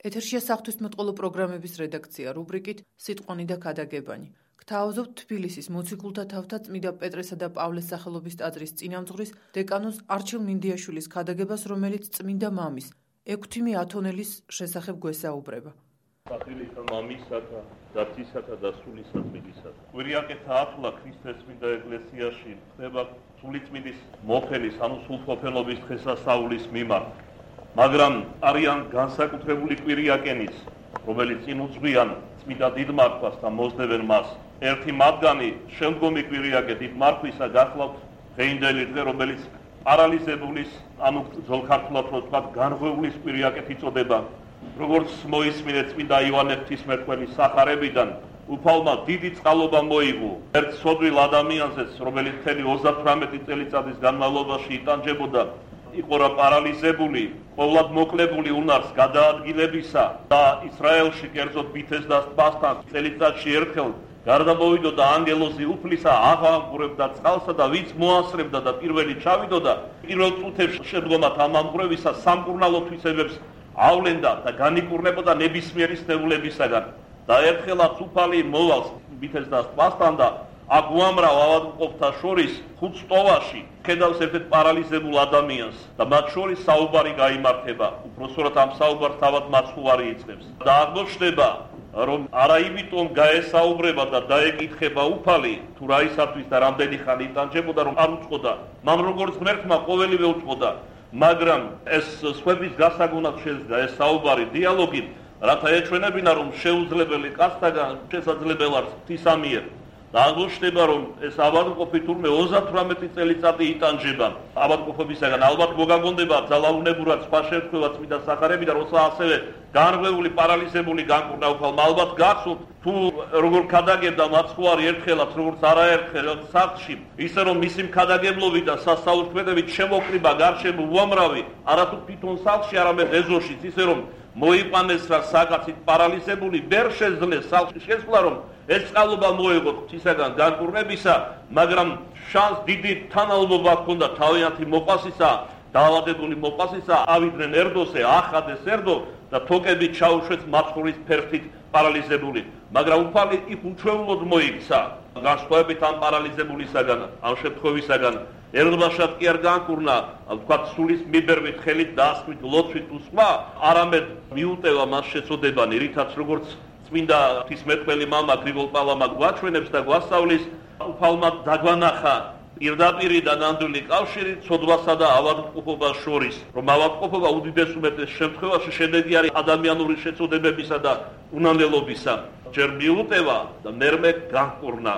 ეთერშია საღვთისმეტყველო პროგრამების რედაქცია რუბრიკით სიტყვანი და ქადაგებანი. გთავაზობთ თბილისის მოციქულთა თავთა წმიდა პეტრესა და პავლეს სახელობის ტაძრის წინამძღვრის დეკანოზ არჩილ მინდიაშვილის ქადაგებას, რომელიც წმინდა მამის ექვთიმე ათონელის შესახებ გვესაუბრება. სახელით მამისათა, დათისათა და სულისაწმინდისათა. კვირიაკეთა ათვლა ქრისტეს წმინდა ეკლესიაში ხდება სულიწმინდის მოფენის, ანუ სულთმოფენობის დღესასწაულის მიმართ. მაგრამ არიან განსაკუთრებული კვირიაკენის, რომელიც წინ უძღვიან წმინდა დიდმარხვას და მოსდევენ მას. ერთი მათგანი შემდგომი კვირიაკე დიდმარხვისა გახლავთ დღეინდელი დღე, რომელიც პარალიზებულის, ანუ ძოლქართულად რო ვთქვათ, განღვეულის კვირიაკეთ იწოდება. როგორც მოისმინეთ წმინდა იოანე ღვთისმეტყველის სახარებიდან, უფალმა დიდი წყალობა მოიღო ერთ სოდვილ ადამიანზეც, რომელიც მთელი 38 წელიწადის განმავლობაში იტანჯებოდა, იყო რა პარალიზებული, ყოვლად მოკლებული უნარს გადაადგილებისა და ისრაელში კერძოდ ბითესდას ტბასთან წელიწადში ერთხელ გარდამოვიდოდა ანგელოზი უფლისა, აღამღვრებდა წყალსა და ვინც მოასწრებდა და პირველი ჩავიდოდა, პირველ წუთებში შემდგომად ამ ამღვრევისა სამკურნალო თვისებებს ავლენდა და განიკურნებოდა ნებისმიერი სნეულებისაგან. და ერთხელაც უფალი მოვალს ბითესდას ტბასთან და აქ უამრავ ავადმყოფთა შორის ხუთ სტოვაში ხედავს ერთ პარალიზებულ ადამიანს და მათ შორის საუბარი გაიმართება. უпроსორად ამ საუბარს თავად მაცხოვარი იწყებს და აღმოჩნდება, რომ არა იმიტომ გაესაუბრება და დაეკითხება უფალი თუ რაისათვის და რამდენი ხანი იტანჯებოდა, რომ არ უწყოდა, მაგრამ როგორც ღმერთმა ყოველივე უწყოდა, მაგრამ ეს სხვების გასაგონად შედგა ეს საუბარი, დიალოგი, რათა ეჩვენებინა, რომ შეუძლებელი კაცთაგან შესაძლებელი არის ღვთისამიერ. და აღმოჩნდება, რომ ეს ავადმყოფი თურმე 38 წელიწადი იტანჯება. ავადმყოფობისაგან ალბათ მოგაგონდება ძალაუნებურად სხვა შემთხვევა წმინდა სახარებიდან, როცა ასევე განღვეული, პარალიზებული განკურნა უფალმა. ალბათ გახსოვთ, თუ როგორ ქადაგებდა მაცხოვარი ერთხელაც, როგორც არაერთხელ სახლში, ისე რომ მისი მქადაგებლობით და სასაუბრებით შემოკრიბა გარშემო უამრავი, არათუ თვითონ სახლში, არამედ ეზოშიც, ისე რომ მოიყვანეს რა საკაცით პარალიზებული, ვერ შეძლეს სახლში შესვლა, რომ ეს წყალობა მოეღო ღვთისაგან განკურნებისა, მაგრამ შანს დიდი თანაობობა ჰქონდა თავიანთი მოყვასისა, დაავადებული მოყვასისა, ავიდნენ ერდოზე, ახადეს ერდო და თოკებით ჩაუშვეს მაცხოვრის ფერხთით პარალიზებული. მაგრამ უფალი იქ უჩვეულოდ მოიქცა, განსხვავებით ამ პარალიზებულისაგან, ამ შემთხვევისაგან. ერდბაშად კი არ განკურნა, ვთქვათ, სულის მიბერვით, ხელით დაასხმით, ლოცვით უსხმა, არამედ მიუტევა მას შეწოდებანი, რითაც როგორც წმინდა ღვთისმეტყველი მამა გრიგოლ პალამა გვაჩვენებს და გვასწავლის, უფალმა დაგვანახა პირდაპირი და ნამდვილი კავშირი ცოდვასა და ავადმყოფობას შორის, რომ ავადმყოფობა უდიდეს უმეტეს შემთხვევაში შედეგი არის ადამიანური შეწოდებებისა და უნანელობისა. ჯერ მიუტევა და მერმე განკურნა.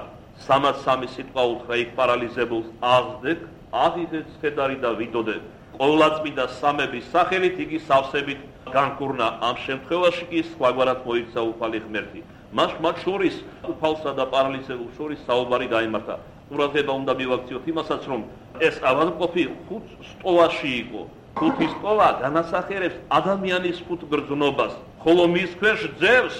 303 სიტყვა უთხრა იქ პარალიზებულს, აღძდეთ, აღიღეთ ცხედარი და ვიდოდე. ყოვლადწმინდა სამების სახელით იგი სავსებით განკურნა. ამ შემთხვევაში კი სხვაგვარად მოიქცა უფალი ღმერთი. მათ შორის უფალსა და პარალიზებულ შორის საუბარი გაიმართა. ყურადღება უნდა მივაქციოთ იმასაც, რომ ეს ავადმყოფი ხუთ სტოვაში იყო. ხუთი სტოვა განასახიერებს ადამიანის ხუთ გრძნობას, ხოლო მის ქვეშ ძევს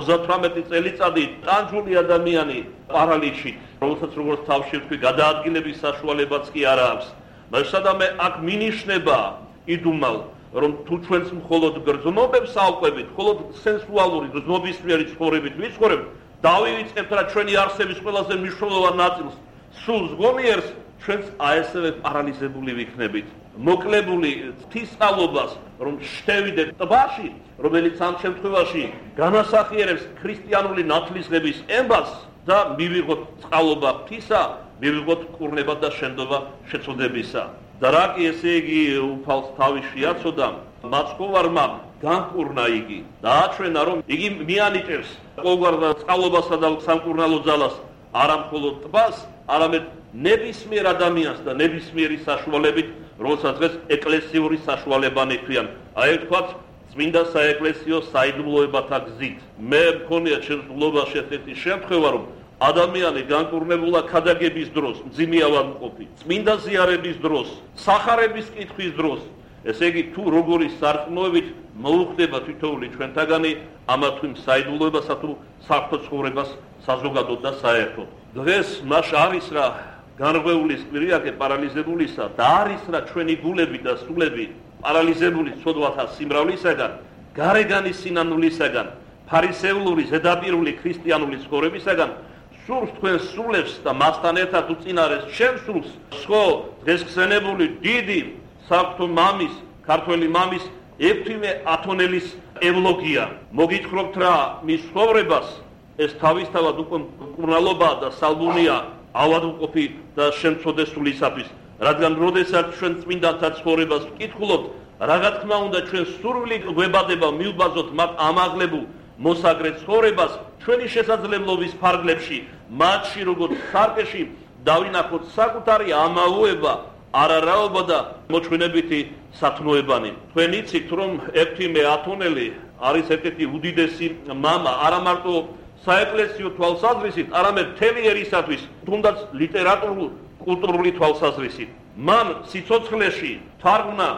38 წელიწადი ტანჯული ადამიანი პარალიზით, რომელსაც როგორც თავში ვთქვი, გადაადგილების საშუალებაც კი არ აქვს. მაშადამე აქ მინიშნება იდუმალ, რომ თუ ჩვენს მხოლოდ გრძნობებს ავყვებით, მხოლოდ სენსუალური გრძნობისმიერი ცხოვრებით ვიცხოვრებთ, დავივიწყებთ რა ჩვენი არსების ყველაზე მნიშვნელოვან ნაწილს, სულს გონიერს, ჩვენც აესევე პარალიზებული ვიქნებით. მოკლებული ღვთისწყალობას, რომ შევიდეთ ტბაში, რომელიც ამ შემთხვევაში განასახიერებს ქრისტიანული ნათლისღების ემბას და მივიღოთ წყალობა ღვთისა, მივიღოთ კურნება და შენდობა შეწოდებისა. და რა კი ესე იგი უფალს თავი შეაცოდა, მაცხოვარმა განკურნა იგი და აჩვენა, რომ იგი მიანიჭებს ყოველგვარ წყალობასა და სამკურნალო ძალას არა მხოლოდ ტბას, არამედ ნებისმიერ ადამიანს და ნებისმიერი საშუალებით, როცა დღეს ეკლესიური საშუალებანი ქვიან. აი ვთქვათ, წმინდა საეკლესიო საიდუმლოებათა გზით. მე მქონია შემთხვევაში ესეთი შემთხვევა, რომ ადამიანი განკურნებულა ქადაგების დროს, მძიმე ავადმყოფი, წმინდა ზიარების დროს, სახარების კითხვის დროს. ესე იგი, თუ როგორი სარწმუნოებით მოუხდება თითოეული ჩვენთაგანი ამა თუ იმ საიდუმლოებასა თუ საღვთო ცხოვრებას საზოგადოდ და საერთოდ. დღეს მას არის რა განღვეულის კვირიაკე პარალიზებულისა და არის რა ჩვენი გულები და სულები პარალიზებული ცოდვათა სიმრავლისაგან გარეგანი სინანულისაგან, ფარისეულური ზედაპირული ქრისტიანული ცხოვრებისაგან სურს თქვენ სულებს და მასთან ერთად უწინარეს ჩემ სულს, ხო დღეს ხსენებული დიდი საღვთო მამის, ქართველი მამის ექვთიმე ათონელის ევლოგია. მოგითხრობთ რა მის ცხოვრებას ეს თავისთავად უკვე მკურნალობა და სალბუნია ავადმყოფი და შემწოდესულისათვის, რადგან როდესაც ჩვენ წმინდანთა ცხოვრებას ვკითხულობთ, რა თქმა უნდა ჩვენ სურვილი გვებადება მივბაზოთ მათ ამაღლებულ მოსაგრე ცხოვრებას ჩვენი შესაძლებლობის ფარგლებში, მათში როგორც სარკეში დავინახოთ საკუთარი ამაოება, არარაობა და მოჩვენებითი სათნოებანი. თქვენ იცით რომ ექვთიმე ათონელი არის ერთ-ერთი უდიდესი მამა არა მარტო საეკლესიო თვალსაზრისით, არამედ მთელი ერისათვის, თუნდაც ლიტერატურულ კულტურული თვალსაზრისით. მან სიცოცხლეში თარგმნა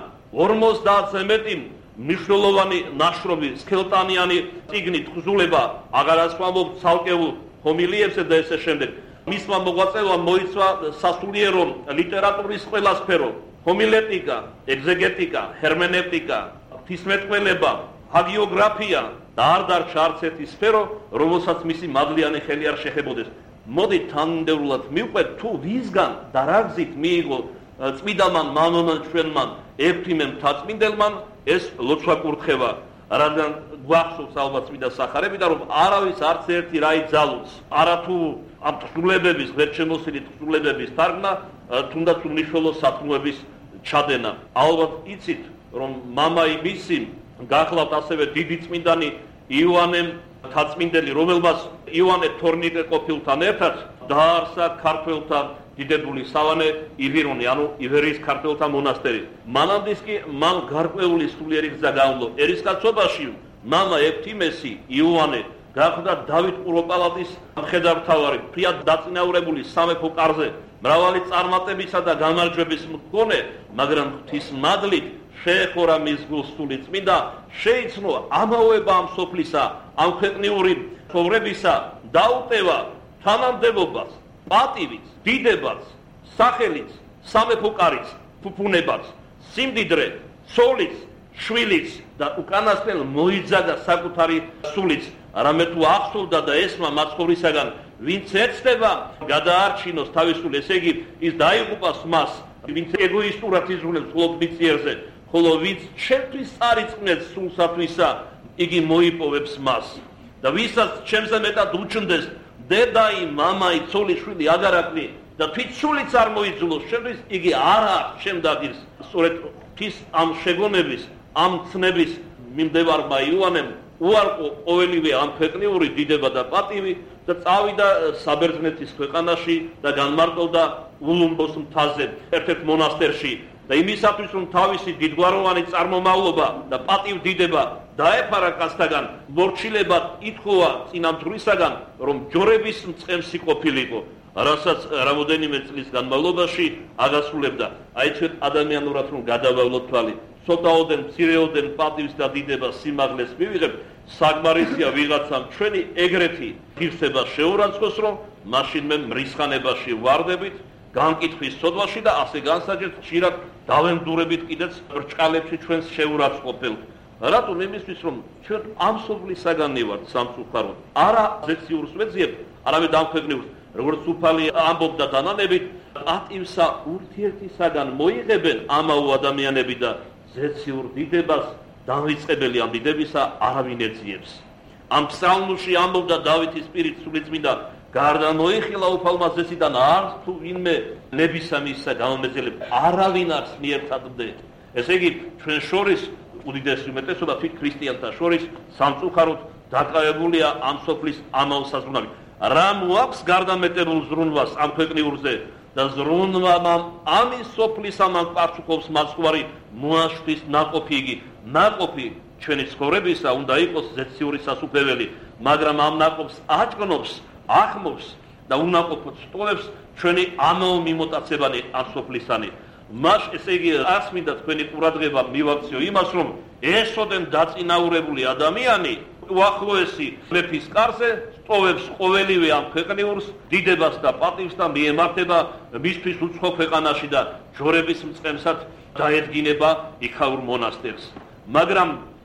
50-ზე მეტი მნიშვნელოვანი ნაშრომი, სქელტანიანი წიგნი, თხზულება, აღარ ასვამობ ცალკეულ ჰომილიებზე და ესე შემდეგ. მისმა მოღვაწეობამ მოიცვა სასულიერო ლიტერატურის ყველა სფერო, ჰომილეტიკა, ეგზეგეტიკა, ჰერმენევტიკა, ღვთისმეტყველება, ჰაგიოგრაფია და არ დარჩა არც ერთი სფერო, რომელსაც მისი მადლიანი ხელი არ შეხებოდეს. მოდით თანმიმდევრულად მივყვეთ თუ ვისგან და რა გზით მიიღო წმიდამან მამამან ჩვენმან ექვთიმე მთაწმინდელმან ეს ლოცვა კურთხევა, რადგან გვახსოვს ალბათ წმინდა სახარები და რომ არავის არც ერთი რა იძალოს, არათუ ამ თხზულებების, ღირსშემოსილი თხზულებების თარგმნა, თუნდაც უმნიშვნელო სათნოების ჩადენა. ალბათ იცით რომ მამაი მისი გახლავთ ასევე დიდი წმინდანი იოანე მთაწმინდელი, რომელმაც იოანე თორნიკე-ყოფილთან ერთად დააარსა ქართველთა დიდებული სავანე ივირონი, ანუ ივერიის ქართველთა მონასტერი. მანამდე კი მან გარკვეული სულიერი გზა გაუმლო. ერისკაცობაში მამა ექვთიმესი იოანე გახდა დავით კუროპალატის მხედართმთავარი, ფრიად დაწინაურებული სამეფო კარზე, მრავალი წარმატებისა და გამარჯვების მქონე, მაგრამ ღვთის მადლით შეეხურა მის გულს სული წმინდა, შეიცნო ამაოება ამ სოფლისა, ამ ქვეყნიური ცხოვრებისა, დაუტევა თანამდებობას, პატივიც, დიდებაც, სახელიც, სამეფო კარიც, ფუფუნებაც, სიმდიდრე, ცოლიც, შვილიც და უკანასკნელ მოიძაგა საკუთარი სულიც, არამედ თუ ახსოვდა და ესმა მაცხოვრისაგან, ვინც ეცდება გადაარჩინოს თავისუფლ, ესე იგი ის დაიღუპას მას, ვინც ეგოისტურად იზრუნებს მხოლოდ მიწიერზე, ხოლო ვინც ჩემთვის წარიწყნებს სულსათვისა, იგი მოიპოვებს მას. და ვისაც ჩემზე მეტად უჩნდეს დედაი, მამაი, ცოლი, შვილი აღარ აკვდი და თვით სულიც არ მოიძულოს შემდის, იგი არა შემდაგირს. სწორედ ღვთის ამ შეგონების, ამ ცნების მიმდევარმა იოანემ უარყო ყოველივე ამ ქვეყნიური დიდება და პატივი და წავიდა საბერძნეთის ქვეყანაში და განმარტოვდა ულუმბოს მთაზე, ერთ-ერთ მონასტერში. და იმისათვის რომ თავისი დიდგვაროვანი წარმომავლობა და პატივდიდება დაეფარა კაცთაგან, მორჩილებად ითხოვა წინამძღვრისაგან, რომ ჯორების მწყემსი ყოფილიყო, რასაც რამოდენიმე წლის განმავლობაში აგასრულებდა. აი ჩვენ ადამიანურად რომ გადავავლოთ თვალი, ცოტაოდენ, მცირეოდენ პატივს და დიდებას სიმაღლეს მივიღებთ, საგმარისია ვიღაცამ ჩვენი ეგრეთი ღირსება შეურაცხოს, რომ მაშინ მე მრისხანებაში ვარდებით, განკითხვის სოდვაში და ასე განსაჯეთ ხშირად დავემდურებით კიდეც ბრჭყალებში ჩვენს შეურაცხყოფელთ. რატომ? იმისთვის რომ ჩვენ ამ სოფლისაგანი ვართ სამწუხაროდ. არა ზეციურს ვეძიებთ, არამედ ამ ქვეყნიურს, როგორც უფალი ამბობდა დანანებით, პატივსა ურთიერთისაგან მოიღებენ ამაო ადამიანები და ზეციურ დიდებას დამრიწყებელი ამ დიდებისა არავინ ეძიებს. ამ ფსალმში ამბობდა დავითის პირით სულიწმინდა, გარდა მოიხილა უფალმა ზესიდან არც თუ ვინმე ნებისამისსა გამომეძელებ, არავინ არს მიერთადდე. ესე იგი ჩვენ შორის უდიდესი უმეტესობა თვით ქრისტიანთა შორის სამწუხაროდ დაკავებულია ამ სოფლის ამაო საზრუნავით. რა მოაქვს გარდამეტებულ ზრუნვას ამ ქვეყნიურზე და ზრუნვამ ამის სოფლის ამან პარცუხობს მასხვარი მოაშვის ნაყოფი იგი. ნაყოფი ჩვენი ცხოვრებისა უნდა იყოს ზეციური სასუფეველი, მაგრამ ამ ნაყოფს აჭკნობს, ახმობს და უნაყოფოდ სტოლებს ჩვენი ამაო მიმოტაცებანი ამ სოფლისანი. მას ესე იგი ასმინდა თქვენი ყურადღება მივაქციო იმას, რომ ესოდენ დაწინაურებული ადამიანი უახლოესი მეფის კარზე სტოვებს ყოველივე ამ ქვეყნიურს, დიდებას და პატივს და მიემართება მისთვის უცხო ქვეყანაში და ჯორების მწყემსად დაედგინება იქაურ მონასტერს. მაგრამ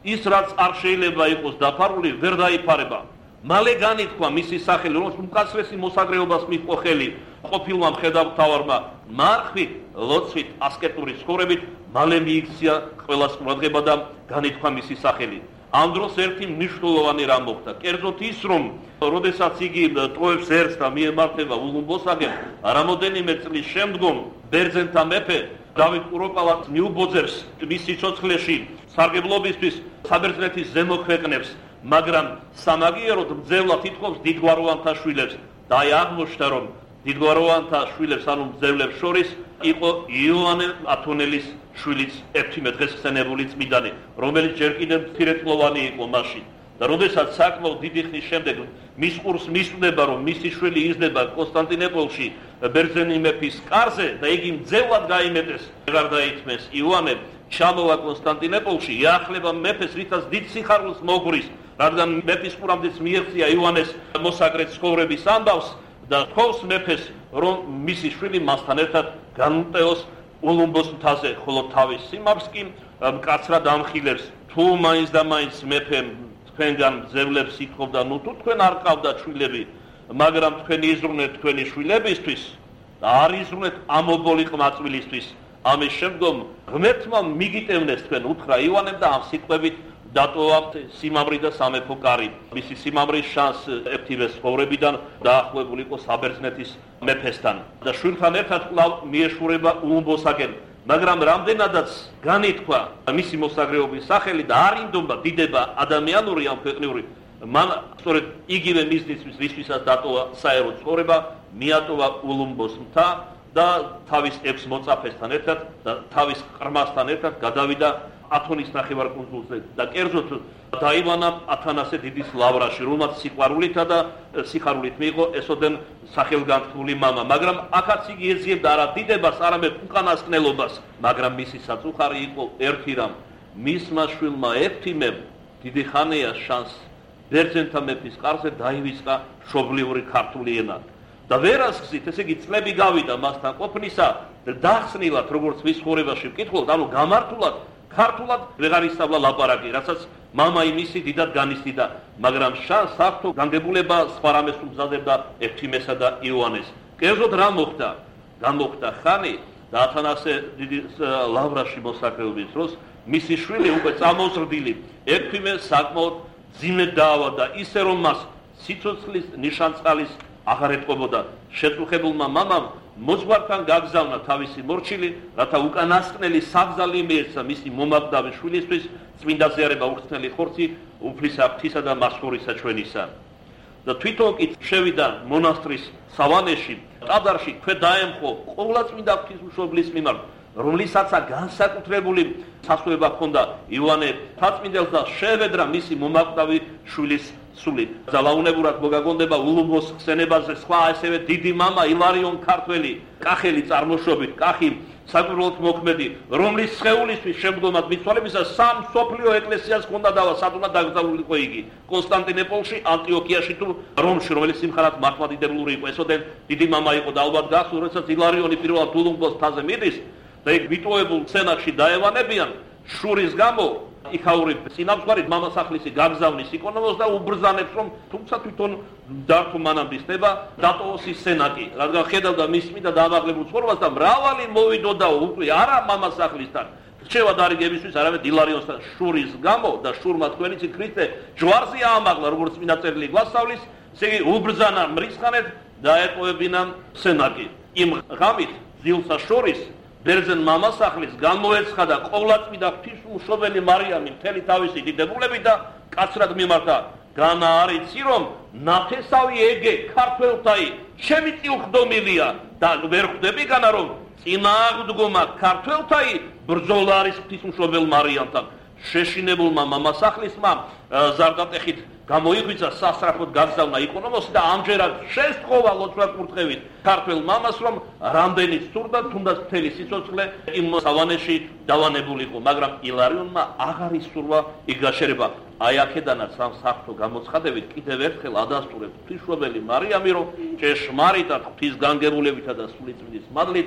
ის რაც არ შეიძლება იყოს დაფარული, ვერ დაიფარება. მალე განითქვა მისი სახელი, რომელიც უმკაცრესი მოსაგრეობას მიჰყო ხელი ყოფილმა მხედართმთავარმა მარხვით, ლოცვით, ასკეტური ცხოვრებით, მალე მიიქცია ყველას ყურადღება და განითქვა მისი სახელი. ამ დროს ერთი მნიშვნელოვანი რამ მოხდა. კერძოდ ის, რომ როდესაც იგი ტოვებს ერს და მიემართება ულუმბოსაგენ, რამოდენიმე წლის შემდგომ ბერძენთა მეფე დავით კუროპალატს მიუბოძებს მის სიცოცხლეში სარგებლობისთვის საბერძნეთის ზემო ქვეყნებს, მაგრამ სამაგიეროდ მძევლად ითხოვს დიდგვაროვანთა შვილებს და აი აღმოჩნდა, რომ დიდგვაროვანთა შვილებს, ანუ მძევლებს შორის იყო იოანე ათონელის შვილიც, ეფთიმე დღესხსენებული წმინდანი, რომელიც ჯერ კიდევ მცირეწლოვანი იყო მაშინ. და როდესაც საკმაოდ დიდი ხნის შემდეგ მის ყურს მისვდება, რომ მისი შვილი იზრდება კონსტანტინოპოლში ბერძენი მეფის კარზე და იგი მძევლად გაიმეტეს, აღარ დაითმეს იოანე, ჩამოვა კონსტანტინოპოლში, იახლება მეფეს, რითაც დიდ სიხარულს მოგრის, რადგან მეფის ყურამდეც მიეღწია იოანეს მოსაგრე ცხოვრების ამბავს და თხოვს მეფეს, რომ მისი შვილი მასთან ერთად განუტეოს ულუმბოს მთაზე, ხოლო თავის სიმავს კი მკაცრად ამხილებს. თუ მაინც და მაინც მეფემ თქვენგან მძევლებს ითხოვდა, ნუ თუ თქვენ არ ყავდათ შვილები, მაგრამ თქვენ იზრუნეთ თქვენი შვილებისთვის და არ იზრუნეთ ამობოლი ყმაწვილისთვის. ამის შემდგომ ღმერთმა მიგიტევნეს თქვენ, უთხრა იოანემ და ამ სიტყვებით დატოვა სიმამრი და სამეფო კარი. მისი სიმამრის შანს ეფთივეს ცხოვრებიდან დაახლოებული იყო საბერძნეთის მეფესთან და შვილთან ერთად კვლავ მიეშურება ულუმბოსაგენ. მაგრამ რამდენადაც განითქვა მისი მოსაგრეობის სახელი და არ ინდომა დიდება ადამიანური ამ ქვეყნიური, მან სწორედ იგივე მიზნისთვის, რისთვისაც დატოვა საერო ცხოვრება, მიატოვა ულუმბოს მთა და თავის 6 მოწაფესთან ერთად და თავის ყრმასთან ერთად გადავიდა ათონის ნახევარკუნძულზე და კერძოდ დაიბანა ათანასე დიდის ლავრაში, რომელმაც სიყვარულითა და სიხარულით მიიღო ესოდენ სახელგანთქმული მამა, მაგრამ აქაც იგი ეძიებდა არა დიდებას, არამედ უკანასკნელობას, მაგრამ მისი საწუხარი იყო ერთი რამ, მისმა შვილმა ეფთიმემ დიდი ხანია შანს ბერძენთა მეფის კარზე დაივიწყა მშობლიური ქართული ენა. და ვერასხსით, ესე იგი წლები გავიდა მასთან ყოფნისა და დახსნილად, როგორც მის ცხოვრებაში ვკითხულობთ, ანუ გამართულად ქართულად ვეღარ ისწავლა ლაპარაკი, რასაც მამა იმისი დიდად განიცდიდა, მაგრამ შანს საფრთხო განგებულება სხვა რამეს უმზადებდა ეფთიმესა და იოანეს. კერძოდ რა მოხდა? გამოხდა ხანი და ათანასე დიდის ლავრაში მოსაგრეობის დროს მისი შვილი უკვე წამოზრდილი ეფთიმე საკმაოდ ძიმედ დაავადდა, ისე რომ მას სიცოცხლის ნიშანწყალის აღარ ეტყობოდა. შეწუხებულმა მამამ მოძღვართან გაგზავნა თავისი მორჩილი, რათა უკანასკნელი საგზალი მიეცა მისი მომაკვდავი შვილისთვის, წმინდა ზიარება უხრწნელი ხორცი, უფლისა ღვთისა და მასხურისა ჩვენისა. და თვითონ კი შევიდა მონასტრის სავანეში, ტაძარში ქვე დაემხო ყოვლადწმინდა ღვთისმშობლის მიმართ, რომლისაცაც განსაკუთრებული სასწაულება ჰქონდა იოანე მთაწმინდელს და შევედრა მისი მომაკვდავი შვილის სული. ძალაუნებურად მოგაგონდება ულუმბოს ხსენებაზე სხვა ასევე დიდი მამა ილარიონ ქართველი, კახელი წარმოშობით, კახი საკვირველთ მოქმედი, რომლის სხეულისთვის შემდგომად მიცვალებისას სამ სოფლიო ეკლესიას ჰქონდა დავა, სადღაც დაკრძალულიყო იგი კონსტანტინოპოლში, ანტიოქიაში თუ რომში, რომელიც სიმხარად მართლმადიდებლური იყო. ესოდენ დიდი მამა იყო და ალბათ გახსოვს, როდესაც ილარიონი პირველად ულუმბოს მთაზე მიდის და იქ მიტოვებულ სცენაში დაევანებიან შურის გამო იქაური წინამძღვარი მამასახლისი გაგზავნის იკონომოს და უბრძანებს, რომ თუმცა თვითონ დართო მანამდე ხდება დატოვოს ის სენაკი, რადგან ხედავდა მისმი და დაავადებულ ცხოვრებას და მრავალი მოვიდოდა უკვე არა მამასახლისთან რჩევა დარიგებისთვის, არამედ ილარიოსთან შურის გამო და შურმა თქვენიც ქრისტე ჯვარზე აამაღლა, როგორც წმინდა წერილი გვასწავლის, ესე იგი უბრძანა მრისხანეთ და ეტოვებინა სენაკი. იმ ღამით ძილსა შორის ბერძენ მამასახლის გამოეცხადა ყოვლადწმინდა ღვთისმშობელი მარიამი მთელი თავისი დიდებულებით და კაცრად მიმართა. განა არიცი, რომ ნათესავი ეგე ქართველთაი ჩემი წილხდომილია და ვერ ხვდები განა, რომ წინააღმდგომა ქართველთაი ბრძოლა არის ღვთისმშობელ მარიამთან. შეშინებულმა მამასახლისმა ზარდატეხით გამოიღვიძა, სასწრაფოდ გაგზავნა იკონომოსი და ამჯერად შესთხოვა ლოცვა კურთხევით ქართველ მამას, რომ რამდენიც სურდა, თუნდაც მთელი სიცოცხლე იმ სავანეში დავანებულიყო, მაგრამ ილარიონმა აღარ ისურვა იქ გაშერება. აი აქედანაც ამ საფრთხო გამოცხადებით კიდევ ერთხელ ადასტურებს ღვთისმშობელი მარიამი, რომ ჭეშმარიტად ღვთის განგებულებითა და სულიწმინდის მადლით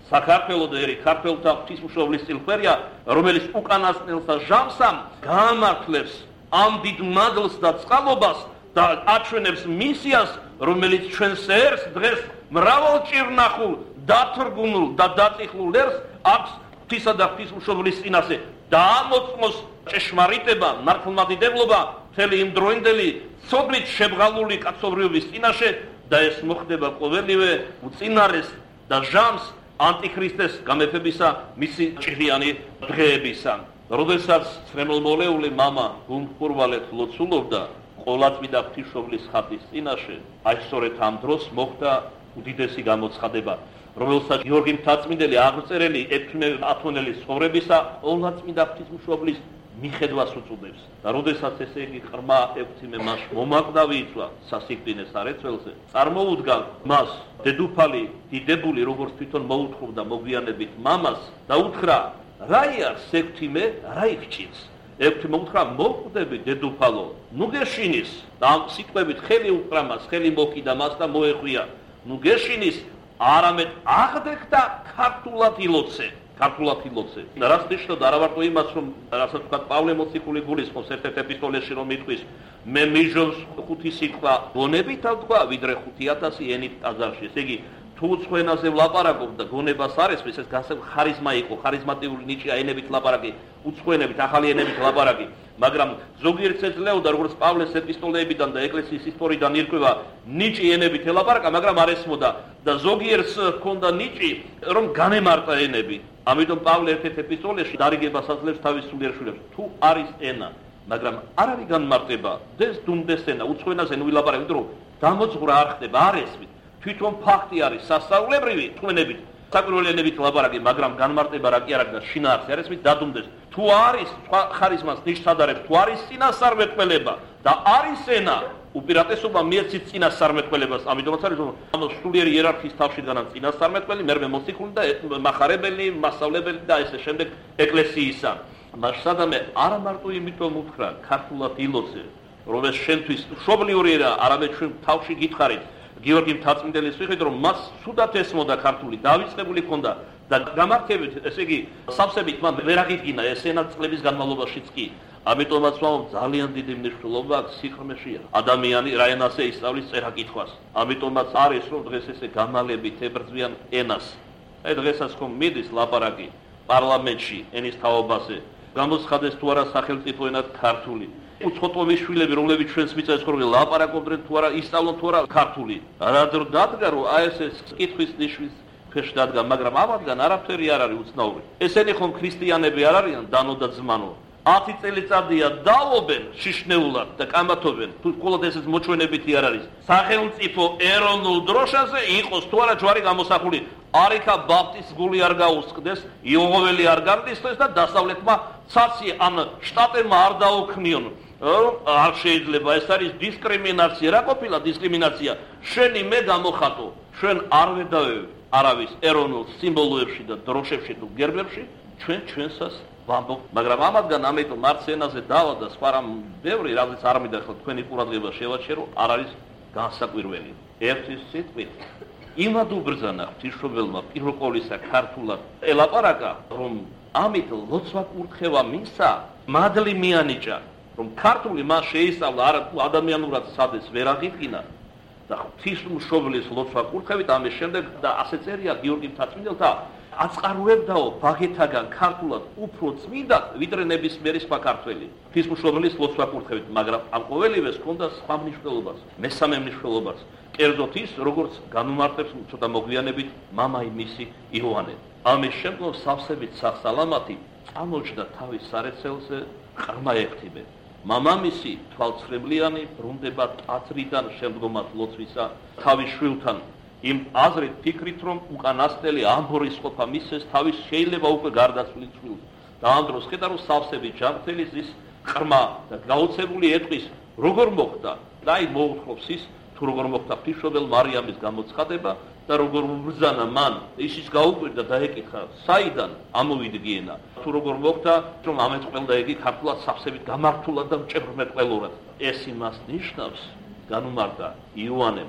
საქართველოს და ერი ქართველთა ღვთისმშობლის წილხვერია, რომელიც უკანასკნელსა ჟამსამ გაამართლებს ამ დიდ მადლს და წყალობას და აჩვენებს მისიას, რომელიც ჩვენს ერს დღეს მრავალჭირნახულ, დათრგუნულ და დაწიხლულ ერს აქვს ღვთისა და ღვთისმშობლის წინაშე და ამოწმოს ჭეშმარიტება, მართლმადიდებლობა მთელი იმ დროინდელი სოფლით შებრალული კაცობრიობის წინაშე და ეს მოხდება ყოველივე უწინარეს და ჟამს ანტიქრისტეს გამეფებისა მისი ჭრიანი დღეებისა. როდესაც ცრემლმოლეული მამა გულმხურვალედ ლოცულობდა ყოვლადწმიდა ღვთისმშობლის ხატის წინაშე, აი სწორედ ამ დროს მოხდა უდიდესი გამოცხადება, რომელსაც გიორგი მთაწმინდელი აღწერილი ექვთიმე-ათონელის ცხოვრებისა ყოვლადწმიდა ღვთისმშობლის მიხედვას უწოდებს. და როდესაც ესე იგი ყრმა ექვთიმე მას მომაკვდავი იწვა სასიკვდინეს არეცველზე, წარმოუდგა მას დედოფალი დიდებული, როგორც თვითონ მოუთხრობდა მოგვიანებით მამას და უთხრა: რაიარ ექვთიმე, რა იხჭის? ექვთიმე უთხრა: მოკვდები დედოფალო, ნუ გეშინის. და ამ სიტყვებით ხელი უყრა მას, ხელი მოკიდა მას და მოეხვია: ნუ გეშინის, არამედ აღდეხდა ქართულად ილოცე. ქართულად ილოცე. რაც ნიშნავდა არა მარტო იმას, რომ რასაც თქვა პავლე მოციქული გულისხმობს ერთ-ერთ ეპისტოლეში, რომ იტყვის: მე მიჟობს 5 სიტყვა გონებით თქვა, ვიდრე 5000 ენით ტაძარში. ესე იგი, თუ უცხო ენაზე ვლაპარაკობ და გონებას არ ესმის, ეს ხარიზმა იყო, ხარიზმატიული ნიჭია ენებით ლაპარაკი, უცხო ენებით, ახალი ენებით ლაპარაკი. მაგრამ ზოგიერთ ეძლეოდა, როგორც პავლეს ეპისტოლეებიდან და ეკლესიის ისტორიიდან ირკვევა, ნიჭი ენებით ელაპარაკა, მაგრამ არ ესმოდა და ზოგიერთს ჰქონდა ნიჭი, რომ განემარტა ენები. ამიტომ პავლე ერთ-ერთ ეპისტოლეში დარიგებას აძლევს თავის სულიერ შვილებს. თუ არის ენა, მაგრამ არ არის განმარტება, დეს დუმდეს ენა, უცხო ენაზე ნუ ვილაპარაკეთ, რომ დამოძღვრა არ ხდება, არ ესმით. თვითონ ფაქტი არის სასწაულებრივი თქვენებით, საკვირველი ენებით ლაპარაკი, მაგრამ განმარტება რა კი არა და შინაარსი არ ესმით, დადუმდეს. თუ არის სხვა ხარიზმას ნიშს ადარებს, თუ არის წინასწარმეტყველება და არის ენა, უპირატესობა მიეცით წინასწარმეტყველებას, ამიტომაც არის რომ ამ სულიერი იერარქიის თავში დგანან წინასწარმეტყველი, მერმე მოციქული და მახარებელი, მასწავლებელი და ესე შემდეგ ეკლესიისა. მას სადამე არა მარტო იმიტომ უთხრა ქართულად ილოცე, რომ ეს შენთვის მშობლიური რა, არამედ ჩვენ თავში გითხარით გიორგი მთაწმინდელის ვიხით, რომ მას სუდათ ესმოდა ქართული, დავიწყებული ჰქონდა და გამართებით, ესე იგი, სავსებით მან ვერ აღიდგინა ეს ენა წლების განმავლობაშიც კი. ამიტომაც ძალიან დიდი მნიშვნელობა აქვს სიღრმეშია. ადამიანი რა ენაზე ისწავლის წერა-კითხვას. ამიტომაც არის რომ დღეს ესე გამალებით ებრძვიან ენას. აი დღესაც ხომ მიდის ლაპარაკი პარლამენტში ენის თაობაზე. გამოცხადეს თუ არა სახელმწიფო ენად ქართული. უცხოტომის შვილები, რომლებიც ჩვენს მიწას ხორბლენ, ლაპარაკობდნენ თუ არა, ისწავლონ თუ არა ქართული. რა დადგა რომ აი ეს კითხვის ნიშნის ქვეშ დადგა, მაგრამ ამათგან არაფერი არ არის უცნაური. ესენი ხომ ქრისტიანები არ არიან, დანო და ძმანო. 10 წელიწადია დაობენ შიშნეულად და კამათობენ, თუ მხოლოდ ესეც მოჩვენებითი არ არის. სახელმწიფო ეროვნულ დროშაზე იყოს თუ არა ჯვარი გამოსახული. არიქა ბაპტის გული არ გაუსყდეს, იოღოველი არ გარდისხდეს და დასავლეთმა ცაცი ან შტატებმა არ დაუქმნიონ. არ შეიძლება, ეს არის დისკრიმინაცია. რა ყოფილა დისკრიმინაცია? შენი მე გამოხატო, ჩვენ არ ვედავებ არავის ეროვნულ სიმბოლოებში და დროშებში თუ გერბებში, ჩვენ ჩვენსას ვამბობ, მაგრამ ამათგან ამიტომ არც ენაზე დავა და სხვა რამ ბევრი, რაზეც არ მინდა ხო თქვენი ყურადღება შევაჩერო, არ არის განსაკვირველი. ერთის სიტყვით იმად უბრძანა ღვთისმშობელმა პირველ ყოვლისა ქართულად ელაპარაკა, რომ ამით ლოცვა კურთხევა მისცა, მადლი მიანიჭა, რომ ქართული მას შეისწავლა ადამიანურად სადეს ვერ აღიდგინა და ღვთისმშობლის ლოცვა კურთხევით ამის შემდეგ და ასე წერია გიორგი მთაწმინდელთა აწყარუებდაო ბაღეთაგან ქართულად უფრო წმინდა ვიდრე ნებისმიერი სხვა ქართველი ღვთისმშობლის ლოცვა კურთხევით, მაგრამ ამ ყოველივეს ჰქონდა სხვა მნიშვნელობას, მესამე მნიშვნელობას. კერძოდ ის, როგორც განუმარტებს ცოტა მოგვიანებით მამაი მისი იოანე. ამის შემდგომ სავსებით სასალამათი წამოჯდა თავის სარეცელზე ყრმა ექვთიმე. მამამისი თვალცრემლიანი ბრუნდება ტაძრიდან შემდგომად ლოცვისა თავის შვილთან. იმ აზრით ფიქრით, რომ უკანასკნელი ამბორის ყოფა მისცეს თავის შეიძლება უკვე გარდაცვლილ შვილს. და ამ დროს ხედა, რომ სავსებით ჯანმრთელი ზის ყრმა და გაოცებული ეტყვის, როგორ მოხდა და აი მოუთხრობს ის, თუ როგორ მოხდა ღვთისმშობელ მარიამის გამოცხადება და როგორ უბრძანა მან, ისიც გაუკვირდა და ეკითხა, საიდან ამოვიდგიენა, თუ როგორ მოხდა, რომ ამეთყველდა იგი ქართულად სავსებით გამართულად და მჭებრმეტყველურად. ეს იმას ნიშნავს, განუმარტა იოანემ,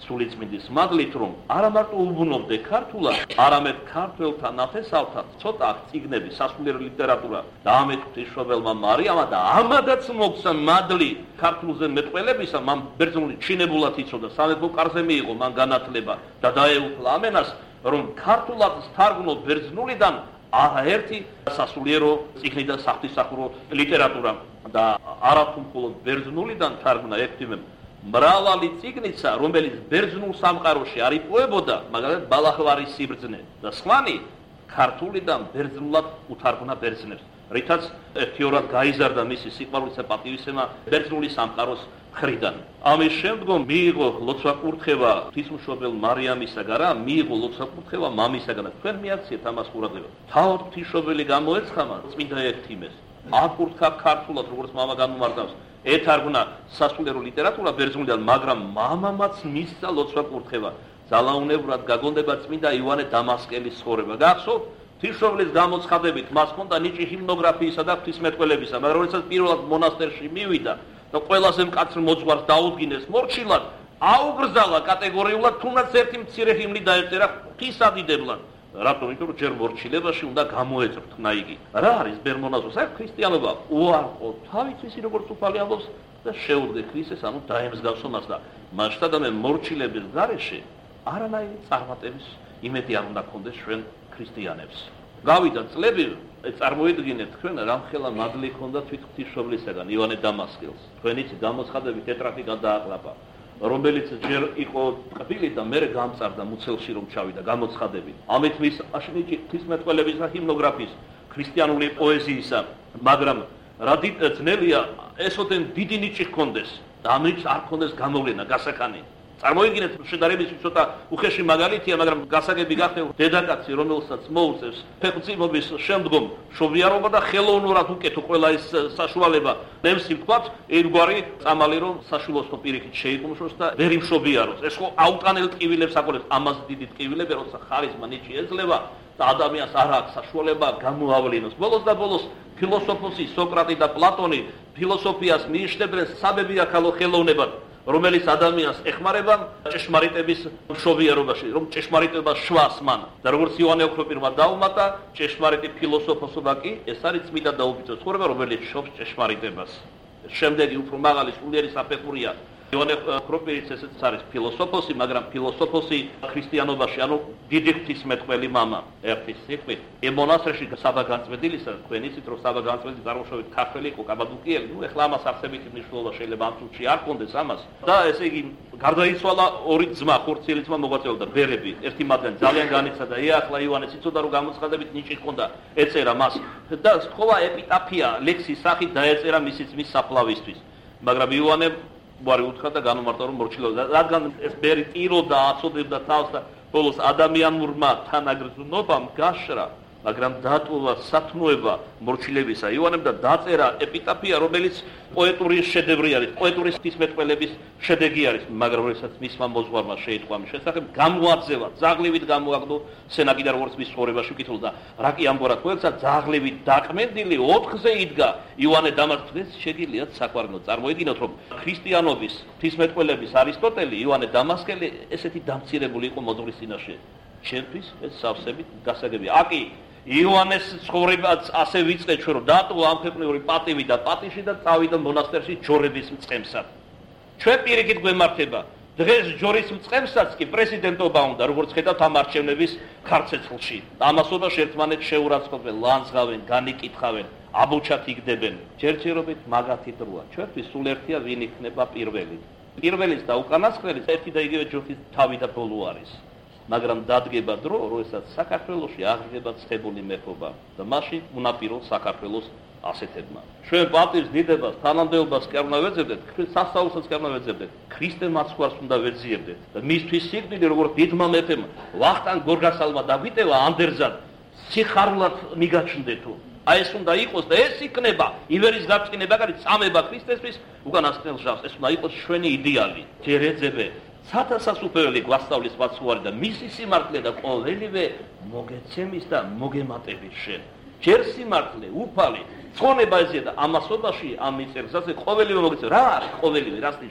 სულიწმინდის მადლით, რომ არა მარტო უბნობდე ქართულად, არამედ ქართველთა ნათესავთა ცოტა წიგნები, სასულიერო ლიტერატურა დაამეწ ღვთისმშობელმა მარიამმა და ამადაც მოგცა მადლი ქართულზე მეტყველებისა, მან ბერძნული ჩინებულად იცოდა, სამეფო კარზე მიიღო მან განათლება და დაეუფლა ამენას, რომ ქართულად თარგმნო ბერძნულიდან არაერთი სასულიერო წიგნი და საღვთისმსახურო ლიტერატურა და არათუ მხოლოდ ბერძნულიდან თარგმნა ექვთიმემ მრავალი წიგნიცა, რომელიც ბერძნულ სამყაროში არ იპოვებოდა, მაგალითად ბალახვარის სიბრძნე და სხვანი ქართულიდან ბერძნულად უთარგმნა ბერძნებს, რითაც ერთიორად გაიზარდა მისი სიყვარულისა პატივისცემა ბერძნული სამყაროს მხრიდან. ამის შემდგომ მიიღო ლოცვა-კურთხევა ღვთისმშობელ მარიამისაგან რა, მიიღო ლოცვა-კურთხევა მამისაგან. თქვენ მიაქციეთ ამას ყურადღება. თავად ღვთისმშობელი გამოეცხამა წმინდა ექვთიმეს. აკურთხა ქართულად, როგორც მამა განმარტავს. ეთარგმნა სასულიერო ლიტერატურა ბერძნულიდან, მაგრამ მამამაც მისცა ლოცვა-კურთხევა. ძალაუნებრად გაგონდება წმინდა იოანე დამასკელის ცხოვრება. გახსოვთ? ღვთისმშობლის გამოცხადებით მას ჰქონდა ნიჭი ჰიმნოგრაფიისა და ღვთისმეტყველებისა, მაგრამ როდესაც პირველად მონასტერში მივიდა და ყველაზე მკაცრ მოძღვარს დაუდგინეს მორჩილად, აუგრძალა კატეგორიულად, თუნდაც ერთი მცირე ჰიმნი დაეწერა ღვთისადიდებლად. რატომ? იმიტომ რომ ჯერ მორჩილებაში უნდა გამოეწრო თქმა იგი. რა არის ბერმონაზო? საერთოდ ქრისტიანობა უარყო თავით ისი როგორც უფალი ამბობს და შეუდგე ქრისტეს, ანუ დაემსგავსო მას და მასშტაბ და მორჩილების გარეშე არანაირი წარმატების იმედი არ უნდა გქონდეს ჩვენ ქრისტიანებს. გავიდა წლები, წარმოიდგინეთ თქვენ რამხელა მადლი ჰქონდა თვით ღვთისმშობლისაგან იოანე დამასკელს. თქვენიც გამოცხადები ტეტრაკი გადააყლაპა, რომელიც ჯერ იყო ტკბილი და მერე გამწარდა მუცელში რომ ჩავიდა გამოცხადებით. ამით მის აშენიჭი ღვთისმეტყველების და ჰიმნოგრაფიის, ქრისტიანული პოეზიისა, მაგრამ რა ძნელია ესოდენ დიდი ნიჭი ჰქონდეს და ამით არ ჰქონდეს გამოვლენა, გასახანი. წარმოიდგინეთ, შედარებისთვის ცოტა უხეში მაგალითია, მაგრამ გასაგები გახდე დედაკაცი, რომელსაც მოუწევს ფეხმძიმობის შემდგომ მშობიარობა და ხელოვნურად უკეთო ყველა ეს საშუალება, ნემსი ვთქვათ, ერთგვარი წამალი რომ საშულოსნო პირიქით შეიკუმშოს და ვერ იმშობიაროს. ეს ხო აუტანელ ტკივილებს აკურებს, ამას დიდი ტკივილები, როცა ხარიზმა ნიჭი ეძლევა და ადამიანს არ აქვს საშუალება გამოავლინოს. ბოლოს და ბოლოს ფილოსოფოსი სოკრატე და პლატონი ფილოსოფიას მიიჩნევდნენ საბებიაქალო ხელოვნებად, რომელიც ადამიანს ეხმარება ჭეშმარიტების მშობიარობაში, რომ ჭეშმარიტება შვას მან. და როგორც იოანე ოქროპირმა დაუმატა, ჭეშმარიტი ფილოსოფოსობა კი ეს არის წმინდა და უბრძოლ ცხოვრება, რომელიც შობს ჭეშმარიტებას. შემდეგი უფრო მაღალი სულიერი საფეხურია. იოანე ოქროპირიც ესეც არის ფილოსოფოსი, მაგრამ ფილოსოფოსი ქრისტიანობაში, ანუ დიდი ღვთისმეტყველი მამა, ერთი სიტყვით. იმ მონასტერში საბაგანწმედელისა, თქვენ იცით, რომ საბაგანწმედელი წარმოშობით ქართველი იყო, კაბადოკიელი, ნუ ეხლა ამას არსებითი მნიშვნელობა შეიძლება ამ წუთში არ კონდეს ამას. და ესე იგი გარდაიცვალა ორი ძმა, ხორციელი ძმა მოღვაწეობდა, ბერები, ერთი მათგანი ძალიან განიცადა, ეხლა იოანეს იცოდა, რომ გამოცხადებით ნიჭი ჰქონდა, ეწერა მას და სთხოვა ეპიტაფია, ლექსის სახით დაეწერა მისი ძმის საფლავისთვის. მაგრამ იოანე ვარი უთხრა და განმარტა რომ მორჩილობდა, რადგან ეს ბერი ტიროდა, აწოდებდა თავს და ბოლოს ადამიანურმა თანაგრძნობამ გაშრა, მაგრამ დატოვა სათნოება მორჩილებისა იოანემ და დაწერა ეპიტაფია, რომელიც პოეტური შედევრი არის, პოეტური ღვთისმეტყველების შედეგი არის, მაგრამ როდესაც მისმა მოძღვარმა შეიტყვა მის შესახებ, გამოაძევა, ძაღლივით გამოაგდო სენაკი და როგორც მის ცხოვრებაში ვკითხულობდა, რა კი ამგვარად მოექცა, ძაღლივით დაკმენდილი 4-ზე იდგა იოანე დამასკელის შეგიძლიათ საყვარგლო. წარმოიდგინოთ, რომ ქრისტიანობის ღვთისმეტყველების არისტოტელი იოანე დამასკელი ესეთი დამცირებული იყო მოძღვრის წინაშე. ჩემთვის ეს სავსებით გასაგებია. აკი იოანეს ცხოვრებაც ასე ვიწყეთ ჩვენ, რომ დატოვა ამფეყნიური პატივი და პატიში და წავიდა მონასტერში ჯორების მწყემსად. ჩვენ პირიქით გვემართება. დღეს ჯორის მწყემსაც კი პრეზიდენტობა უნდა, როგორც ხედავთ ამ არჩევნების ქარცეცხლში. ამასობაში ერთმანეთს შეურაცხყოფენ, ლანძღავენ, განიკითხავენ, აბუჩად იგდებენ. ჯერჯერობით მაგათი დროა. ჩვენთვის სულ ერთია ვინ იქნება პირველი. პირველის და უკანასკნელის ერთი და იგივე ჯოხის თავი და ბოლო არის. მაგრამ დადგება დრო, როდესაც საქართველოში აღდგება ცხებული მეფობა და მაშინ უნაპიროს საქართველოს ასეთებმა. ჩვენ პატივს, დიდებას, თანამდებობას კი არ უნდა ვეძებდეთ, სასწაულსაც კი არ უნდა ვეძებდეთ, ქრისტე მაცხვარს უნდა ვეძიებდეთ და მისთვის სიკვდილი, როგორც დიდმა მეფემ ვახტანგ გორგასალმა დაგვიტევა ანდერძად, სიხარულად მიგაჩნდეთო. აი ეს უნდა იყოს და ეს იქნება ივერის გაფრთხილება, წამება ქრისტესთვის უკანასკნელ ჟამს. ეს უნდა იყოს ჩვენი იდეალი. ჯერ ეძებე სათასასუფეველი გვასწავლის მაცუარი და მისი სიმართლე და ყოველივე მოგეცემის და მოგემატების შენ. ჯერ სიმართლე, უფალი, ცხონება ეზია და ამასობაში ამ მიწერგზაზე ყოველივე მოგეცემ. რა არის ყოველივე, რას ნიშნავს?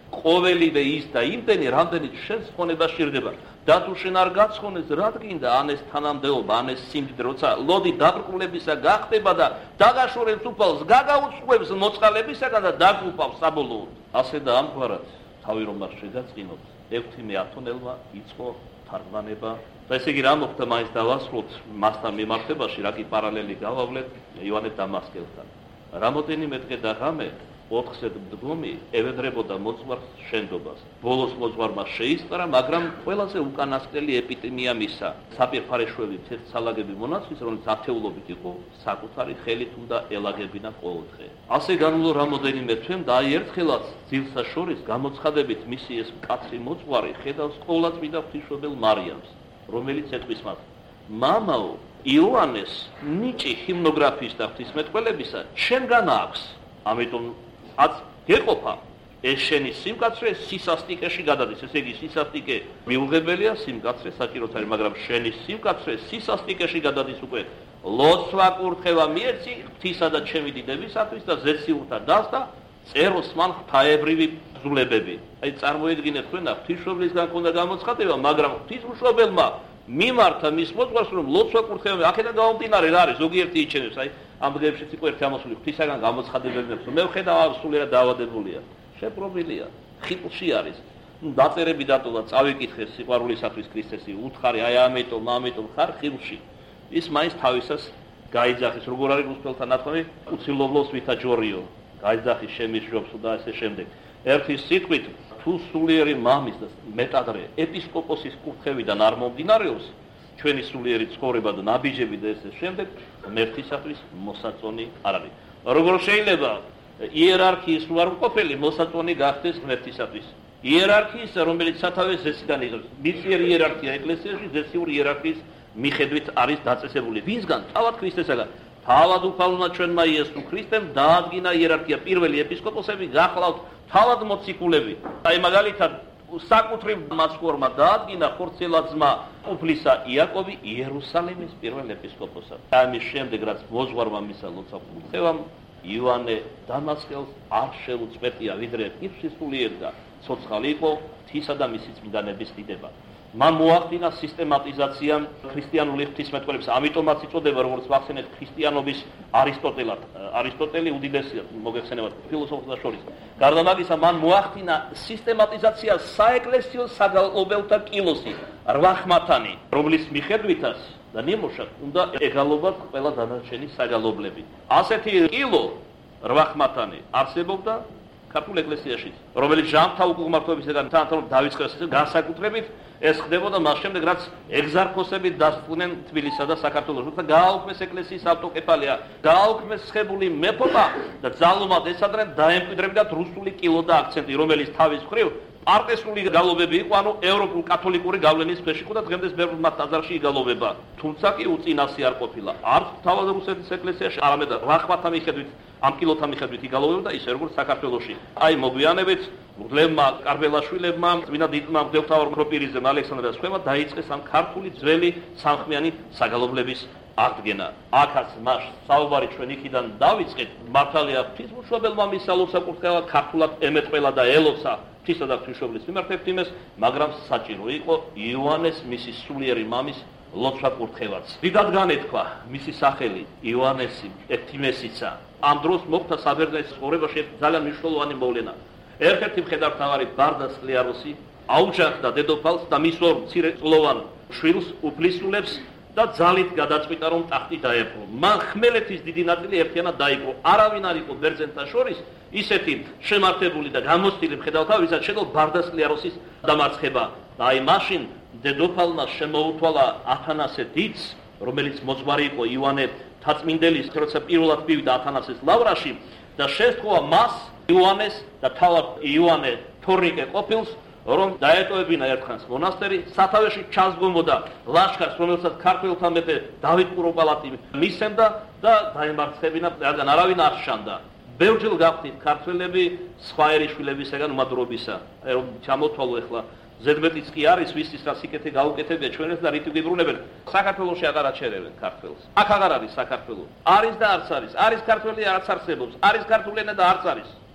ყოველივე ის და იმდენი, რამდენიც შენს ხონება სჭირდება. და თუ შენ არ გაცხონეს, რა გინდა ან ეს თანამდებობა, ან ეს სიმდიდრე, როცა ლოდი დაბრკოლებისა გახდება და დაგაშორებს უფალს, გაგაუწყობს მოწყალებისაგან და დაგუპავს საბოლოოდ. ასე და ამგვარად თავი რომ არ შეგაწყინოთ, ექვთიმე ათონელმა იწყო თარგმანება. და ესე იგი რა მოხდა, მაინც დავასრულოთ მასთან მიმართებაში, რა კი პარალელი გავავლეთ იოანე დამასკელთან. რამოდენიმე დღე და ღამე 4-ზე მდგომი ევედრებოდა მოძღვარს შენდობას. ბოლოს მოძღვარმა შეისწრა, მაგრამ ყველაზე უკანასკნელი ეპიდემია მისცა. საპირფარეშველი ცერცალაგები მონაცვის, რომელიც ათეულობით იყო, საკუთარი ხელით უნდა ელაგებინა ყოველდღე. ასე განვლო რამოდენიმე თვემ და აი ერთხელაც ძილსა შორის გამოცხადებით მისი ეს მკაცრი მოძღვარი ხედავს ყოვლადწმიდა ღვთისმშობელ მარიამს, რომელიც ეთქვის მათ: მამაო, იოანეს ნიჭი ჰიმნოგრაფიის და ღვთისმეტყველებისა შენგან აქვს. ამიტომ აც გეყოფა ეს შენი სიმკაცრე სისასტიკეში გადადის. ესე იგი სისასტიკე მიუღებელია, სიმკაცრე საჭიროც არის, მაგრამ შენი სიმკაცრე სისასტიკეში გადადის უკვე. ლოცვა კურთხევა მიეცი ღვთისა და ჩემი დიდებისათვის და ზეციურთა დასდა წეროს მან ღვთაებრივი ბრძოლებები. აი წარმოედგინეთ თქვენა ღვთისმშობლისგან ქონდა გამოცხადება, მაგრამ ღვთისმშობელმა მიმართა მის მოძღვარს, რომ ლოცვა კურთხევა აქედან გამომდინარე რა არის, ზოგიერთი იჩენებს, აი ამ დღეებშიც იყო ერთი ამოსული ღვთისაგან გამოცხადებები, მე ვხედავ სულიერად დაავადებულია, შეპრობილია, ხილში არის. დაწერები დატოვა, წავიკითხე სიყვარულისათვის ქრისტესი, უთხარი, აი ამიტომ ხარ ხილში. ის მაინც თავისას გაიძახის, როგორ არის რუსთაველთა ნათქვამი, უცილობლოს ვითა ჯორიო, გაიძახის შემიშრობს და ასე შემდეგ. ერთი სიტყვით თუ სულიერი მამის და მეტადრე ეპისკოპოსის კურთხევიდან არ მომდინარეობს ჩვენი სულიერი ცხოვრება და ნაბიჯები და ესე შემდეგ, ღმერთისათვის მოსაწონი არ არის. როგორ შეიძლება იერარქიის უარყოფელი მოსაწონი გახდეს ღმერთისათვის? იერარქიისა, რომელიც სათავეს ზესიდან იღებს, მიწიერი იერარქია ეკლესიაში ზესიური იერარქიის მიხედვით არის დაწესებული. ვისგან? თავად ქრისტესაგან. თავად უფალმა ჩვენმა იესო ქრისტემ დაადგინა იერარქია. პირველი ეპისკოპოსები გახლავთ თავად მოციქულები. აი მაგალითად საკუთრივ მაცხოვრმა დაადგინა ხორცელა ძმა უფლისა იაკობი იერუსალიმის პირველ ეპისკოპოსად. ამის შემდეგ რაც მოძღვარმა მისცა ლოცვა კურთხევამ, იოანე დამასკელს არ შეუწყვეტია, ვიდრე ღვთისმსულიერი და ცოცხალი იყო ღვთისა და მისი წმინდანების დიდება. მან მოახდინა სისტემატიზაცია ქრისტიანული ღვთისმეტყველების, ამიტომაც იწოდება, როგორც ვახსენეთ, ქრისტიანობის არისტოტელად. არისტოტელი უდიდესია მოგეხსენებათ ფილოსოფოსთა შორის. გარდა ამისა, მან მოახდინა სისტემატიზაცია საეკლესიო საგალობელთა კილოსი, 8 ხმათანი, რომლის მიხედვითაც და ნიმუშად უნდა ეგალობათ ყველა დანარჩენი საგალობლები. ასეთი კილო 8 ხმათანი არსებობდა ქართულ ეკლესიაში, რომელიც ჟამთა უკუღმართოებისგან თანამედროვე დავიწყეს განსაკუთრებით, ეს ხდებოდა მას შემდეგ, რაც ეგზარქოსები დასწყვნენ თბილისსა და საქართველოს და გააუქმეს ეკლესიის ავტოკეფალია, გააუქმეს ხებული მეფობა და ძალუმად ესადრენ დაემკვიდრებდათ რუსული კილო და აქცენტი, რომელიც თავის მხრივ პარტესული გალობები იყო, ანუ ევროპულ კათოლიკური გავლენის ქვეშ იყო და დღემდე ბევრ მათ ტაძარში იგალობება. თუმცა კი უწინასი არ ყოფილა. არც თავად რუსეთის ეკლესიაში, არამედ 8 ხმათა მიხედვით, ამ კილოთა მიხედვით იგალობებდა ისე როგორც საქართველოში. აი მოგვიანებით მღვდლებმა კარბელაშვილებმა, წმინდა დიდმა მღვდელმთავარ მკროპირიძემ ალექსანდრე სხვებმა დაიწყეს ამ ქართული ძველი სამხმიანი საგალობლების აღდგენა. აქაც მას საუბარი ჩვენ იქიდან დავიწყეთ, მართალია ღვთისმშობელმა მისცა ლოცვა კურთხევა ქართულად ემეტყველა და ელოცა ღვთისა და ღვთისმშობლის მიმართ ექვთიმეს, მაგრამ საჭირო იყო იოანეს მისი სულიერი მამის ლოცვა კურთხევაც. დიდად განეთქვა მისი სახელი იოანესი ექვთიმესიცა. ამ დროს მოხდა საბერძნეთის ცხოვრებაში ძალიან მნიშვნელოვანი მოვლენა. ერთ-ერთი მხედართმთავარი ბარდა სკლიაროსი აუჯანყდა დედოფალს და მის ორ მცირეწლოვან შვილს უფლისულებს და ძალით გადაწყვიტა, რომ ტახტი დაეპყრო. მან ხმელეთის დიდი ნაწილი ერთიანად დაიპყრო. არავინ არ იყო ბერძენთა შორის ისეთი შემართებული და გამოცდილი მხედართმთავარი, ვისაც შეძლო ბარდა სკლიაროსის დამარცხება. და აი მაშინ დედოფალმა შემოუთვალა ათანასე დიდს, რომელიც მოძღვარი იყო იოანე თაწმინდელის, როცა პირველად მივიდა ათანასეს ლავრაში და შესთხოვა მას იოანეს და თავად იოანე თორნიკე ყოფილს, რომ დაეტოვებინა ერთხანს მონასტერი, სათავეში ჩასგომოდა ლაშქარს, რომელსაც ქართველთა მეფე დავით კუროპალატი მისცემდა და დაემარცხებინა, რადგან არავინ არ შანდა. ბევრჯერ გავხდით ქართველები სხვა ერიშვილებისაგან უმადრობისა. აი რომ ჩამოთვალო ახლა ზედმეტიც კი არის ვისის რა სიკეთე გაუკეთებია ჩვენს და რითი გიბრუნებენ. საქართველოში აღარ აჩერებენ ქართველს. აქ აღარ არის საქართველო. არის და არც არის. არის ქართველი არც არსებობს. არის ქართული ენა და არც არის.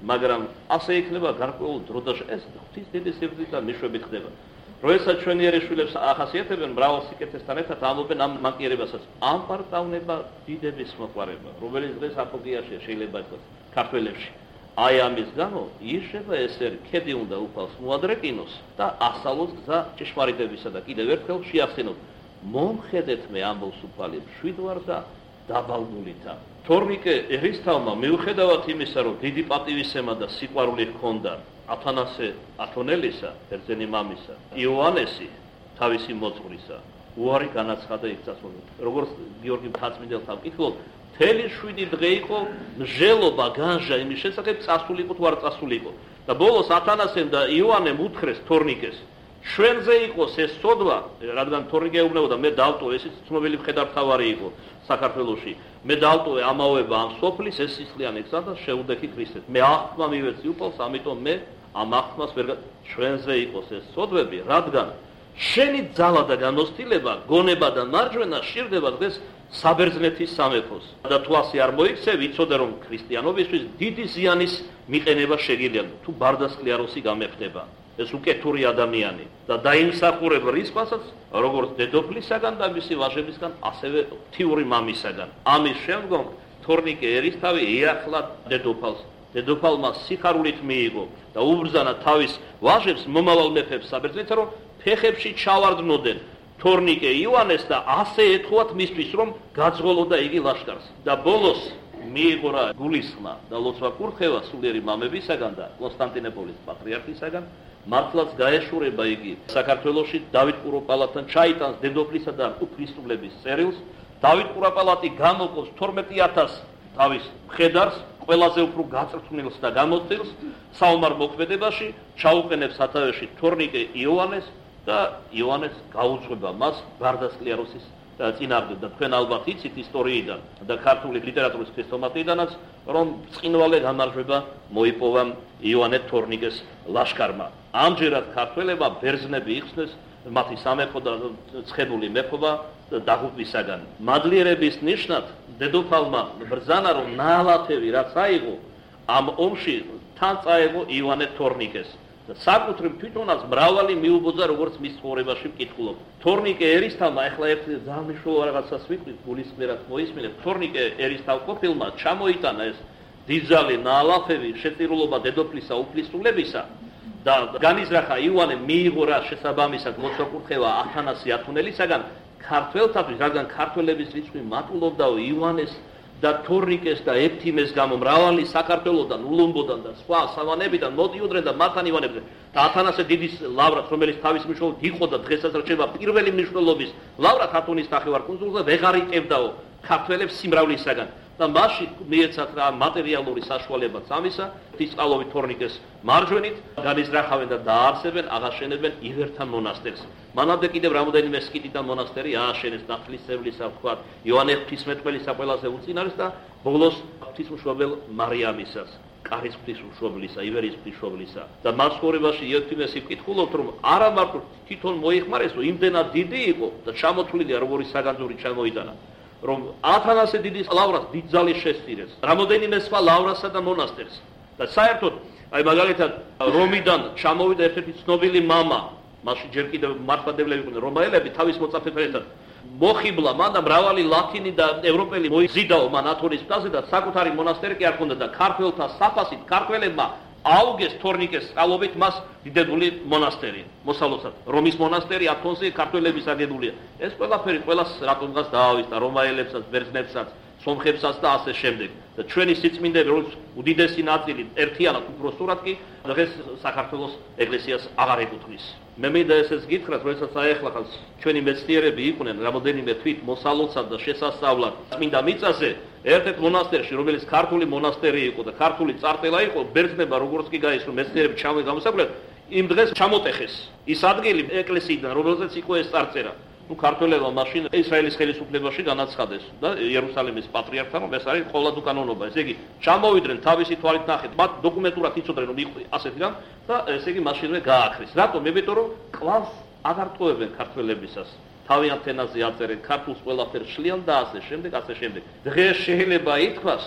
მაგრამ ასე იქნება გარკვეულ დროდაში ეს ღვთის დიდი სიკვდილით და მიშვებით ხდება. როდესაც ჩვენი ერისშვილებს ახასიათებენ მრავალ სიკეთესთან ერთად ამობენ ამ მანკიერებასაც. ამ პარტავნება დიდების მოყვარება, რომელიც დღეს აპოგეაშია შეიძლება ითქვას ქართველებში. აი ამის გამო იშება ესერი ქედი უნდა უფალს მოადრეკინოს და ასალოს გზა ჭეშმარიტებისა და კიდევ ერთხელ შეახსენოთ მომხედეთ მე ამბობს უფალი მშვიდ ვარ და დაბალგულითა. თორნიკე ერისთავმა მიუხედავად იმისა რომ დიდი პატივისცემა და სიყვარული ჰქონდა ათანასე ათონელისა ბერძენი მამისა იოანესი თავისი მოძღვრისა უარი განაცხადა იქ წასვლით. როგორც გიორგი მთაწმინდელთან ვკითხულობ მთელი 7 დღე იყო მსჯელობა განჟა იმის შესახებ წასული იყო თუ არ წასული იყო და ბოლოს ათანასემ და იოანემ უთხრეს თორნიკეს ჩვენზე იყოს ეს სოდვა რადგან თორნიკე ეუბნებოდა მე დავტოვე ესეც ცნობილი მხედართმთავარი იყო საქართველოში მე დავტოვე ამავება ამ სოფლის ეს სისხლიანი გზა და შეუდექი ქრისტეს მე აღთქმა მივეცი უფალს ამიტომ მე ამ აღთქმას ვერ ჩვენზე იყოს ეს სოდვები რადგან შენი ძალა და განოსtildeება გონება და მარჯვენა შირდება დღეს საბერძნეთის სამეფოს და თუ ასე არ მოიქცე ვიცოდე რომ ქრისტიანობისთვის დიდი ზიანის მიყენება შეგიძლია თუ ბარდასკლიაროსი გამეფდება ეს უკეთური ადამიანი და დაიმსახურებ რისხვასაც როგორც დედოფლისაგან და მისი ვაჟებისგან ასევე თიური მამისაგან ამის შემდგომ თორნიკე ერისთავი ეახლა დედოფალს დედოფალმა სიხარულით მიიღო და უბრძანა თავის ვაჟებს მომავალ მეფებს საბერძნეთსა რომ ფეხებში ჩავარდნოდენ თორნიკე იოანეს და ასე ეთხოვათ მისთვის რომ გაძღოლოდა იგი ლაშქარს და ბოლოს მიიღო რა გულისხმა და ლოცვა კურთხევა სულიერი მამებისაგან და კონსტანტინოპოლის პატრიარქისაგან მართლაც გაეშურება იგი საქართველოში დავით კურაპალატთან ჩაიტანს დედოფლისა და უფლისწულების წერილს დავით კურაპალატი გამოყოს 12000 თავის მხედარს ყველაზე უფრო გაწრთვნილს და გამოცდილს საომარ მოქმედებაში ჩაუყენებს სათავეში თორნიკე იოანეს და იოანეს გაუძღვება მას ბარდასკლიაროსის წინააღმდეგ და თქვენ ალბათ იცით ისტორიიდან და ქართული ლიტერატურის ქრესტომატიიდანაც რომ ბრწყინვალე გამარჯვება მოიპოვა იოანე თორნიკეს ლაშქარმა ამჯერად ქართველებმა ბერძნები იხსნეს მათი სამეფო და ცხენული მეფობა დაღუპვისაგან მადლიერების ნიშნად დედოფალმა ბრძანა რომ ნაალათევი რაც აიღო ამ ომში თან წაეღო იოანე თორნიკეს და საკუთრივ თვითონაც მრავალი მიუბოძა როგორც მის ცხოვრებაში ვკითხულობ. თორნიკე ერისთავმა ახლა ერთი ძალიან მნიშვნელოვანი რაღაცას ვიტყვით, გულისხმიერად მოისმინეთ. თორნიკე ერისთავ ყოფილმა ჩამოიტანა ეს დიძალი ნაალათევი შეწირულობა დედოფლისა უფლისწულებისა და განიზრახა იოანე მიიღო რა შესაბამისად ლოცვა კურთხევა ათანასე ათონელისაგან ქართველთათვის, რადგან ქართველების რიცხვი მატულობდაო იოანეს და თორნიკეს და ეფთიმეს გამო მრავალი საქართველოდან, ულუმბოდან და სხვა სავანებიდან მოდიოდნენ და მათთან ივანებდნენ. და ათანასე დიდის ლავრად, რომელიც თავის მნიშვნელობით იყო და დღესაც რჩება პირველი მნიშვნელობის ლავრად ათონის ნახევარკუნძულზე ვეღარ იყევდაო ქართველებს სიმრავლისაგან. და მასში მიეცათ რა მატერიალური საშუალებაც ამისა, თისყალოვით თორნიკეს მარჯვენით განიზრახავენ და დაარსებენ, აღაშენებენ ივერთა მონასტერს. მანამდე კიდევ რამოდენიმე სკიტი და მონასტერი ააშენეს ნათლისმცემლისა, ვთქვათ, იოანე ღვთისმეტყველისა ყველაზე უწინარეს და ბოლოს ღვთისმშობელ მარიამისას, კარის ღვთისმშობლისა, ივერის ღვთისმშობლისა. და მას ხორებაში იეთიმესი ვკითხულობთ, რომ არა მარტო თვითონ მოიხმარესო, იმდენად დიდი იყო და ჩამოთვლილია როგორი საგანძური ჩამოიტანა. რომ ათანასე დიდის ლავრას დიდძალი შესწირეს, რამოდენიმე სხვა ლავრასა და მონასტერს. და საერთოდ, აი მაგალითად, რომიდან ჩამოვიდა ერთ-ერთი ცნობილი მამა, მასში ჯერ კიდევ მართლმადიდებლები იყვნენ რომაელები, თავის მოწაფეთან ერთად მოხიბლა მან და მრავალი ლათინი და ევროპელი მოიზიდაო მან ათონის მთაზე და საკუთარი მონასტერი კი არ ჰქონდა და ქართველთა საფასით ქართველებმა აუგეს თორნიკეს წყალობით მას დიდებული მონასტერი, მოსალოცად. რომის მონასტერი ათონზე ქართველების აგებულია. ეს ყველაფერი ყველას რატომღაც დაავისდა რომაელებსაც, ბერძნებსაც, სომხებსაც და ასე შემდეგ. და ჩვენი სიწმინდეები, როგორც უდიდესი ნაწილი ერთიანად უფრო სწორად კი დღეს საქართველოს ეკლესიას აღარ ეკუთვნის. მე მინდა ესეც გითხრათ, როდესაც აეხლახავს ჩვენი მეცნიერები იყვნენ რამოდენიმე თვით მოსალოცად და შესასწავლად წმინდა მიწაზე ერთ-ერთ მონასტერში, რომელიც ქართული მონასტერი იყო და ქართული წარწერა იყო, ბერძნებმა როგორც კი გაისრო მეცნიერები ჩამოიგამოსაგლეთ, იმ დღეს ჩამოტეხეს ის ადგილი ეკლესიიდან, რომელზეც იყო ეს წარწერა. ნუ ქართველებმა მაშინ ისრაელის ხელისუფლებაში განაცხადეს და იერუსალიმის პატრიარქთან, რომ ეს არის ყოვლად უკანონობა. ესე იგი, ჩამოვიდნენ თავისი თვალით ნახეთ, მათ დოკუმენტურად იცოდნენ, რომ იყო ასეთი რამ და ესე იგი მაშინვე გააქრეს. რატომ? იმიტომ რომ კლავს აღარ ტოვებენ ქართველებისას. თავიანთ ენაზე აწერენ, ქართულს ყველაფერს შლიან და ასე შემდეგ, ასე შემდეგ. დღეს შეიძლება ითქვას,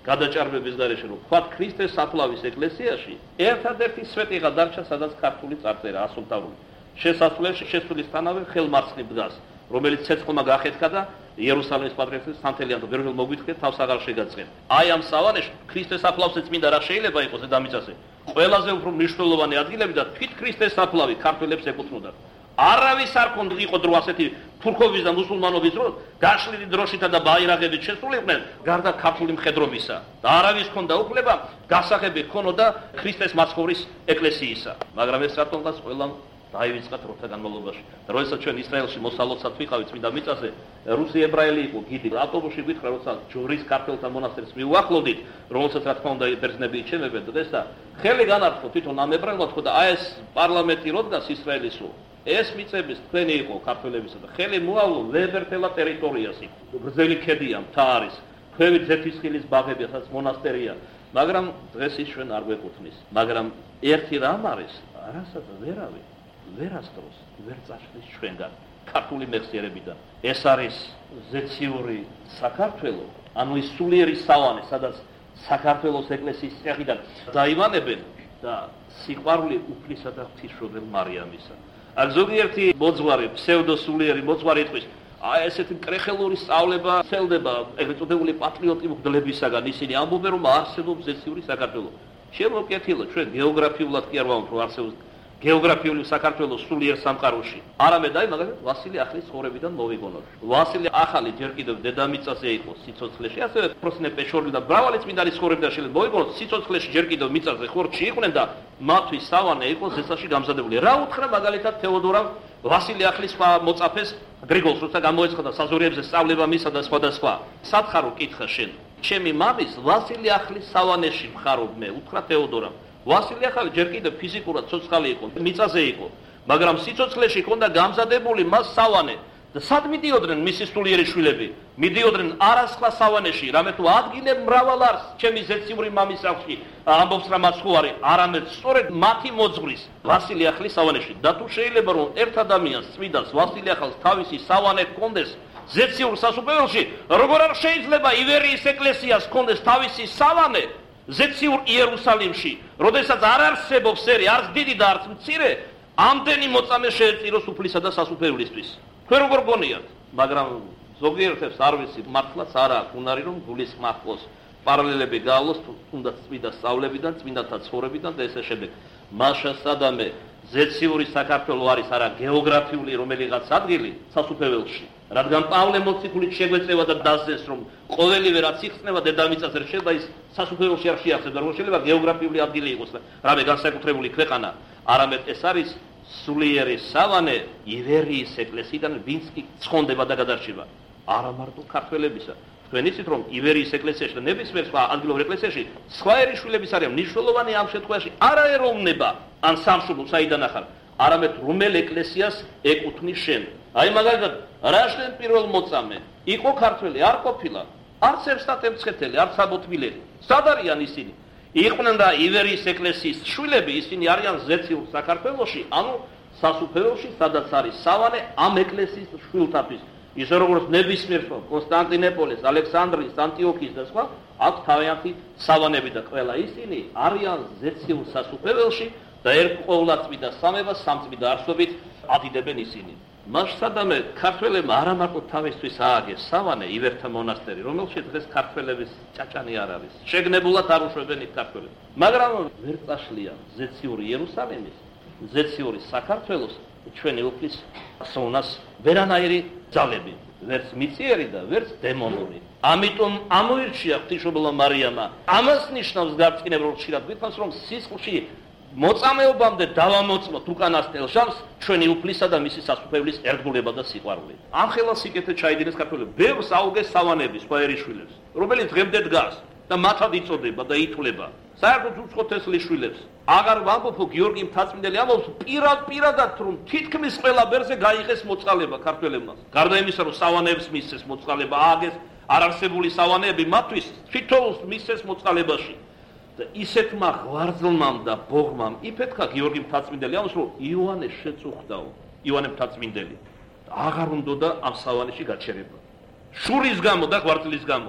გადაჭარბების გარეშე რომ ვთქვათ ქრისტეს საფლავის ეკლესიაში ერთადერთი სვეტიღა დარჩა სადაც ქართული წარწერა ასომთავრული შესასვლელში შესულისთანავე ხელმარცხნივ დგას რომელიც ცეცხლმა გაახეთქა და იერუსალიმის პატრიარქის სანთელიანთა ბერჟელ მოგვითხეთ თავს აღარ შეგაწყენ აი ამ სავანეში ქრისტეს საფლავზე წმინდა რა შეიძლება იყოს დედამიწაზე ყველაზე უფრო მნიშვნელოვანი ადგილები და თვით ქრისტეს საფლავი ქართველებს ეკუთვნოდა არავის არ ქონდა იყო დრო ასეთი თურქობის და მუსულმანობის დრო გაშლილი დროშითა და ბაირაღებით შესულიყვნენ გარდა ქართული მხედრობისა და არავის ქონდა უფლება გასაღები ქონოდა ქრისტეს მაცხოვრის ეკლესიისა მაგრამ ეს რატომღაც ყველამ დაივიწყათ როცა განმავლობაში და როდესაც ჩვენ ისრაელში მოსალოცად ვიყავით წმინდა მიწაზე რუსი ებრაელი იყო გიდი ავტობუსში ვიქრა როცა ჯვრის ქართველთა მონასტერს მიუახლოვდით რომელსაც რა თქმა უნდა ბერძნები იჩემებენ დღეს და ხელი განარცხო თვითონ ამ ებრაელმა თქო და აი ეს პარლამენტი როდგას ისრაელისო ეს მიწების თქვენი იყო ქართველებისა და ხელი მოავლო ლებერთელა ტერიტორიასი გრძელი ქედია მთა არის ქვევით ზეთისხილის ბაღები სადაც მონასტერია მაგრამ დღეს ის ჩვენ არ გვეკუთვნის მაგრამ ერთი რამ არის რასაც ვერავი ვერასდროს ვერ წაშლის ჩვენგან ქართული მეხსიერებიდან ეს არის ზეციური საქართველო ანუ ის სულიერი სავანე სადაც საქართველოს ეკლესიის წეღიდან დაიმანებენ და სიყვარული უფლისა და ღვთისმშობელ მარიამისა აქ ზოგიერთი მოძღვარი ფსევდოსულიერი მოძღვარი იტყვის აი ესეთი კრეხელური სწავლება სელდება ეგრეთ წოდებული პატრიოტი მგლებისაგან ისინი ამბობენ რომ არსებობს ზეციური საქართველო შემოკეთილო ჩვენ გეოგრაფიულად კი არ ვამბობ რომ არსებობს გეოგრაფიული საქართველოს სულიერ სამყაროში. არამედ აი მაგალითად ვასილი ახლის ცხოვრებიდან მოვიგონოთ. ვასილი ახალი ჯერ კიდევ დედამიწაზე იყო სიცოცხლეში, ასევე პროფესორ პეშორილი და მრავალი წმინდანის ცხოვრებიდან შეიძლება მოვიგონოთ სიცოცხლეში ჯერ კიდევ მიწაზე ხორცში იყვნენ და მათთვის სავანე იყო ზეცაში გამზადებული. რა უთხრა მაგალითად თეოდორამ ვასილი ახლის მოწაფეს გრიგოლს როცა გამოეცხადა საზორიებზე სწავლება მისა და სხვადასხვა. სათხარო კითხა შენ. ჩემი მამის ვასილი ახლის სავანეში მხარობ მე, უთხრა თეოდორამ. ვასილი ახალი ჯერ კიდევ ფიზიკურად ცოცხალი იყო, მიწაზე იყო, მაგრამ სიცოცხლეში ჰქონდა გამზადებული მას სავანე და სად მიდიოდნენ მისი სულიერი შვილები? მიდიოდნენ არასხვა სავანეში, რამე თუ ადგილე მრავალ არის ჩემი ზეციური მამის სახლში, ამბობს რა მასხუარი, არამედ სწორედ მათი მოძღვრის ვასილი ახლის სავანეში. და თუ შეიძლება რომ ერთ ადამიანს წმიდას ვასილი ახალს თავისი სავანე ჰქონდეს ზეციურ სასუფეველში, როგორ არ შეიძლება ივერიის ეკლესიას ჰქონდეს თავისი სავანე ზეციურ იერუსალიმში, როდესაც არ არსებობს ერი, არც დიდი და არც მცირე, ამდენი მოწამე შეეწიროს უფლისა და სასუფეველისთვის. თქვენ როგორ გონიათ? მაგრამ ზოგიერთებს არ ვიცი, მართლაც არა აქვს უნარი რომ გულისხმა ახლოს პარალელები გაავლოს თუნდაც წმინდა სწავლებიდან, წმინდათა ცხოვრებიდან და ესე შემდეგ. მაშა სადამე ზეციური საქართველო არის არა გეოგრაფიული რომელიღაც ადგილი სასუფეველში. რადგან პავლე მოციქულით შეგვეწევა და დასძეს რომ ყოველივე რაც იხსნება დედამიწაზე რჩება ის სასუფეველში არ შეახსება რომ შეიძლება გეოგრაფიული ადგილი იყოს და რამე განსაკუთრებული ქვეყანა არამედ ეს არის სულიერი სავანე ივერიის ეკლესიიდან ვინც კი ცხონდება და გადარჩება არა მარტო ქართველებისა თქვენ იცით რომ ივერიის ეკლესიაში და ნებისმიერ სხვა ადგილობრივ ეკლესიაში სხვა ერიშვილების არიან მნიშვნელოვანი ამ შემთხვევაში არა ეროვნება ან სამშობლო საიდან ახარ არამედ რომელ ეკლესიას ეკუთვნის შენ აი მაგალითად რაშენ პირველ მოწამე იყო ქართველი არ ყოფილა არც ერსტატემცხეთელი არც აბოთმილელი სად არიან ისინი იყვნენ და ივერიის ეკლესიის შვილები ისინი არიან ზეციურ საქართველოში ანუ სასუფეველში სადაც არის სავანე ამ ეკლესიის შვილთათვის ისე როგორც ნებისმიერ კონსტანტინოპოლის ალექსანდრიის ანტიოქიის და სხვა აქვს თავიანთი სავანები და ყველა ისინი არიან ზეციურ სასუფეველში და ერთყოლაწმიდა სამებას სამწმიდა არსობით ადიდებენ ისინი მას სადამე ქართველებმა არა მარტო თავისთვის ააგეს სავანე ივერთა მონასტერი რომელშიც დღეს ქართველების ჭაჭანი არ არის შეგნებულად არ უშვებენ იქ ქართველებს მაგრამ ვერ წაშლიან ზეციური იერუსალიმის ზეციური საქართველოს ჩვენი უფლის სოვნას ვერანაირი ძალები ვერც მიწიერი და ვერც დემონური ამიტომ ამოირჩია ღვთისმშობელმა მარიამმა ამას ნიშნავს გარწმინება რომ ხშირად გითხრას რომ სისხლში მოწამეობამდე დავამოწმოთ უკანასკნელ ჟამს ჩვენი უფლისა და მისი სასუფეველის ერთგულება და სიყვარული. ამ ხელა სიკეთე ჩაიდინეს ქართველებს. ბევრს აუგეს სავანები სხვა ერიშვილებს, რომელიც დღემდე დგას და მათად იწოდება და ითვლება. საერთოდ უცხო თესლის შვილებს. აღარ ვამბობ გიორგი მთაწმინდელი ამბობს პირადად რომ თითქმის ყველა ბერზე გაიღეს მოწყალება ქართველებმა. გარდა იმისა რომ სავანეებს მისცეს მოწყალება ააგეს არარსებული სავანეები მათთვის თვითონს მისცეს მოწყალებაში. და ისეთმა ღვარძლმამ და ბოღმამ იფეთქა გიორგი მთაწმინდელი ამას რომ იოანე შეწუხდაო იოანე მთაწმინდელი აღარ უნდოდა ამ სავანეში გაჩერება შურის გამო და ღვარძლის გამო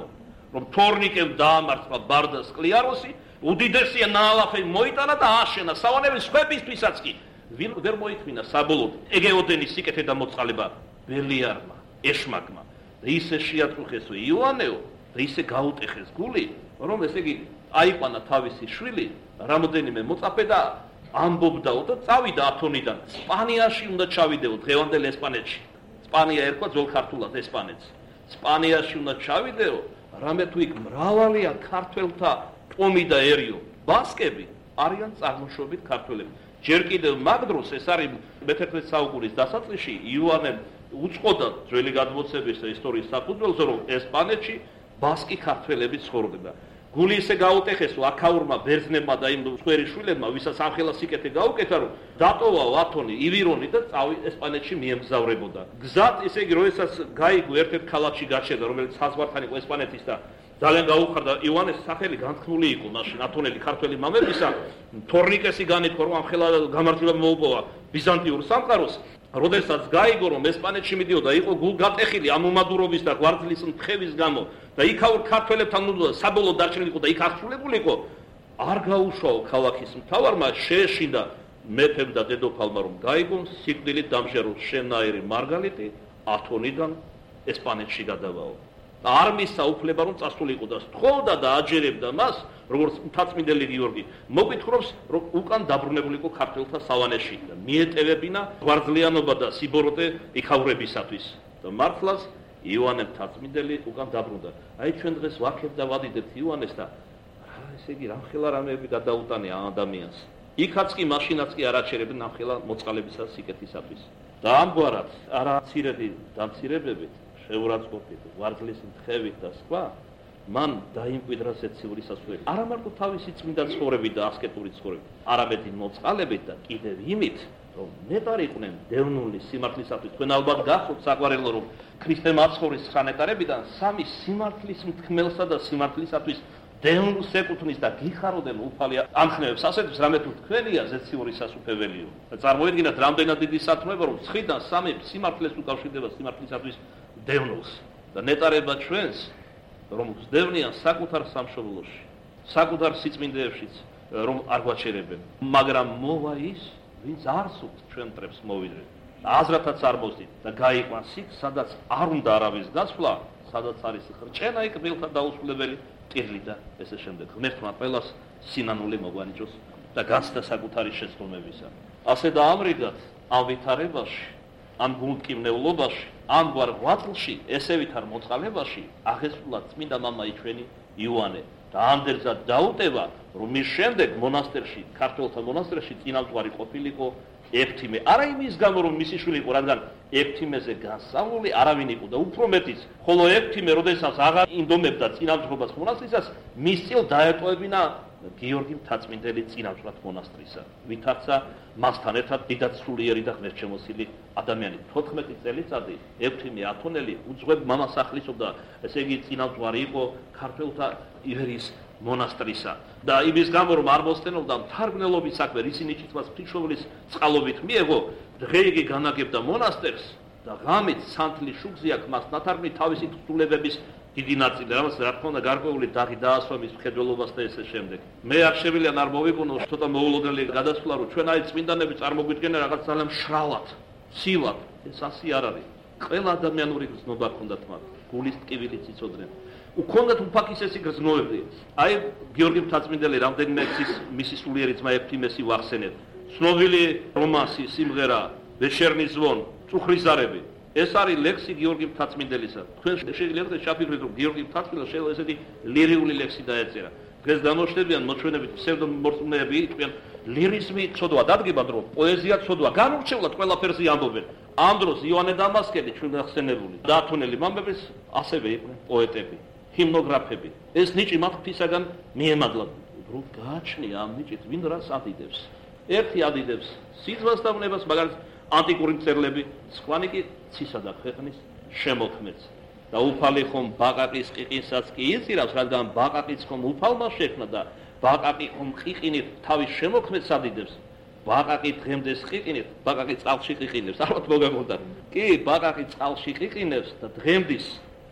რომ თორნიკემ დაამარცხა ბარდას კლიაროსი, უდიდესია ნაალაფი მოიტანა და აშენა სავანების სხვებისთვისაც კი ვერ მოითმინა საბოლოოდ ეგეოდენის სიკეთე და მოწყალება ბელიარმა, ეშმაკმა და ისე შეაწუხესო იოანეო და ისე გაუტეხეს გული, რომ ესე იგი აიყვანა თავისი შვილი, რამოდენიმე მოწაფე და ამბობდაო და წავიდა ათონიდან. სპანიაში უნდა ჩავიდეო დღევანდელ ესპანეთში. სპანია ერქვა ძველ ქართულად ესპანეთს. სპანიაში უნდა ჩავიდეო, რამე თუ იქ მრავალია ქართველთა პომი დაერიო. ბასკები არიან წარმოშობით ქართველები. ჯერ კიდევ მაგ დროს ეს არის მე-11 საუკუნის დასაწყისში იოანემ უწყოდა ძველი გადმოცემის და ისტორიის საფუძველზე, რომ ესპანეთში ბასკი ქართველები ცხოვრობდა. გული ისე გაუტეხესო აქაურმა ბერძნებმა და იმ სხვერიშვილებმა, ვისაც ამხელა სიკეთე გაუკეთა, რომ დატოვაო ათონი, ივირონი და ესპანეთში მიემგზავრებოდა. გზად ისე იგი როდესაც გაიგო ერთ-ერთ ქალაქში გაჩერდა, რომელიც საზღვართან იყო ესპანეთის და ძალიან გაუხარდა იოანეს სახელი განთქმული იყო მაშინ ათონელი ქართველი მამებისა, თორნიკესი განითქვა, რომ ამხელა გამარჯვება მოუპოვა ბიზანტიურ სამყაროს. როდესაც გაიგო, რომ ესპანეთში მიდიოდა, იყო გულგატეხილი ამ უმადურობის და გვარდლის მთხევის გამო და იქაურ ქართველებთან უნდა საბოლოოდ დარჩენილიყო და იქ აღსრულებულიყო, არ გაუშვაო ქალაქის მთავარმა, შეეშინდა მეფემ და დედოფალმა, რომ გაიგონ სიკვდილით დამჟეროს შენაერი მარგალიტი ათონიდან ესპანეთში გადავაო. და არ მისცა უფლება, რომ წასულიყო და სთხოვდა და აჯერებდა მას, როგორც მთაწმინდელი გიორგი, მოგვითხრობს, რომ უკან დაბრუნებულიყო ქართველთა სავანეში და მიეტევებინა გვარძლიანობა და სიბოროტე იქავრებისათვის. და მართლაც იოანე მთაწმინდელი უკან დაბრუნდა. აი ჩვენ დღეს ვაქებთ და ვადიდებთ იოანეს და ესე იგი რამხელა რამეები გადაუტანია ადამიანს. იქაც კი მაშინაც კი არ აჩერებენ ამხელა მოწყალებისა სიკეთისათვის. და ამგვარად არაცირედი დამცირებებით შეურაცხყოფით, ვარდლის მთხევით და სხვა, მან დაიმკვიდრა ზეციური სასულელი. არა მარტო თავისი წმინდა ცხოვრებით და ასკეტური ცხოვრებით, არამედ მოწყალებით და კიდევ იმით, რომ ნეტარიყვნენ დევნული სიმართლისათვის. თქვენ ალბათ გახსოვთ საყვარელო, რომ ქრისტე მაცხოვრის ხანეტარებიდან სამი სიმართლის მთქმელსა და სიმართლისათვის დევნულს ეკუთვნის და გიხაროდნენ უფალი ამხნევებს ასეთებს, რამე თუ თქვენია ზეციური სასუფეველიო. წარმოიდგინეთ, რამდენად დიდი სათნოება, რომ ცხრიდან სამი სიმართლეს უკავშირდება სიმართლისათვის დევნულს და ნეტარება ჩვენს, რომ ვსდევნიან საკუთარ სამშობლოში, საკუთარ სიწმინდეებშიც, რომ არ გვაჩერებენ, მაგრამ მოვა ის, ვინც არ სურთ ჩვენ მტრებს მოვიდრეთ. აზრათაც არ მოსდით და გაიყვანს იქ, სადაც არ უნდა არავის გასვლა, სადაც არის ხრჭენა იქ ბილთა დაუსრულებელი ტირლი და ესე შემდეგ. ღმერთმა ყველას სინანული მოგვანიჭოს და გაცდა საკუთარი შეცდომებისა. ასე და ამრიგად ამ ვითარებაში, ამ გულმკივნეულობაში, ამგვარ ღვაწლში, ესე ვითარ მოწყალებაში აღესრულა წმინდა მამაი ჩვენი იოანე და ამდენზად დაუტევა, რომ მის შემდეგ მონასტერში, ქართველთა მონასტერში წინამძღვარი ყოფილიყო ეფთიმე. არა იმის გამო, რომ მისი შვილი იყო, რადგან ეფთიმეზე განსწავლული არავინ იყო და უფრო მეტიც, ხოლო ეფთიმე, როდესაც აღარ ინდომებდა წინამძღვრობას მონასტრისას, მის წილ დაეტოვებინა გიორგი მთაწმინდელი წინამძღვრად მონასტრისა, ვითარცა მასთან ერთად დიდად სულიერი და ღმერთშემოსილი ადამიანი. 14 წელიწადი ეფთიმე ათონელი უძღვებ მამას ახლისობდა, ესე იგი წინამძღვარი იყო ქართველთა ივერიის მონასტრისა და იმის გამო, რომ არ მოსწენობდა მთარგმნელობის საქმე, რისინიჩიცვას ღვთისმშობლის წყალობით მიეღო, დღეიგი განაგებდა მონასტერს და ღამით სანთლის შუქზე აქ მას ნათარგმნი თავისი თხზულებების დიდი ნაწილი, რამაც რა თქმა უნდა გარკვეული დაღი დაასვა მის მხედველობას და ესე შემდეგ. მე არ შევიძლია არ მოვიგონო ცოტა მოულოდნელი გადასვლა, რომ ჩვენ აი წმინდანები წარმოგვიდგენენ რაღაც ძალიან მშრალად, ცივად, ეს ასე არ არის. ყველა ადამიანური გრძნობა ჰქონდათ მათ, გულის ტკივილიც იცოდნენ. უქონდათ უფაქისესი გრძნობები. აი გიორგი მთაწმინდელი რამდენიმე მისი სულიერი ძმა ეფთიმესი ვახსენეთ. ცნობილი რომანსი, სიმღერა, ვეშერნის ზვონ, წუხრიზარები. ეს არის ლექსი გიორგი მთაწმინდელისა. თქვენ შეგიძლიათ შაფიქროთ, რომ გიორგი მთაწმინდელი შეიძლება ესეთი ლირიული ლექსი დაეწერა. დღეს გამოჩნდებიან მოჩვენებით ფსევდომორწმუნეები, თქვენ ლირიზმი ცოდვა დადგება დრო, პოეზია ცოდვა, განურჩევლად ყველაფერზე ამბობენ. ამ დროს იოანე დამასკელი ჩვენ გახსენებული და ათონელი მამების ასევე იყვნენ პოეტები, ჰიმნოგრაფები. ეს ნიჭი მათ ღვთისაგან მიემადლა. რო გააჩნია ამ ნიჭით, ვინ რას ადიდებს? ერთი ადიდებს სიძვას და ბუნებას, მაგალითად ანტიკური მწერლები, სხვანი კი ცისა და ქვეყნის შემოქმედს. და უფალი ხომ ბაყაყის ყიყინსაც კი იწირავს, რადგან ბაყაყიც ხომ უფალმა შექმნა და ბაყაყი ხომ ყიყინით თავის შემოქმედს ადიდებს. ბაყაყი დღემდეს ყიყინით, ბაყაყი წყალში ყიყინებს. ალბათ მოგაგონდათ. კი, ბაყაყი წყალში ყიყინებს და დღემდის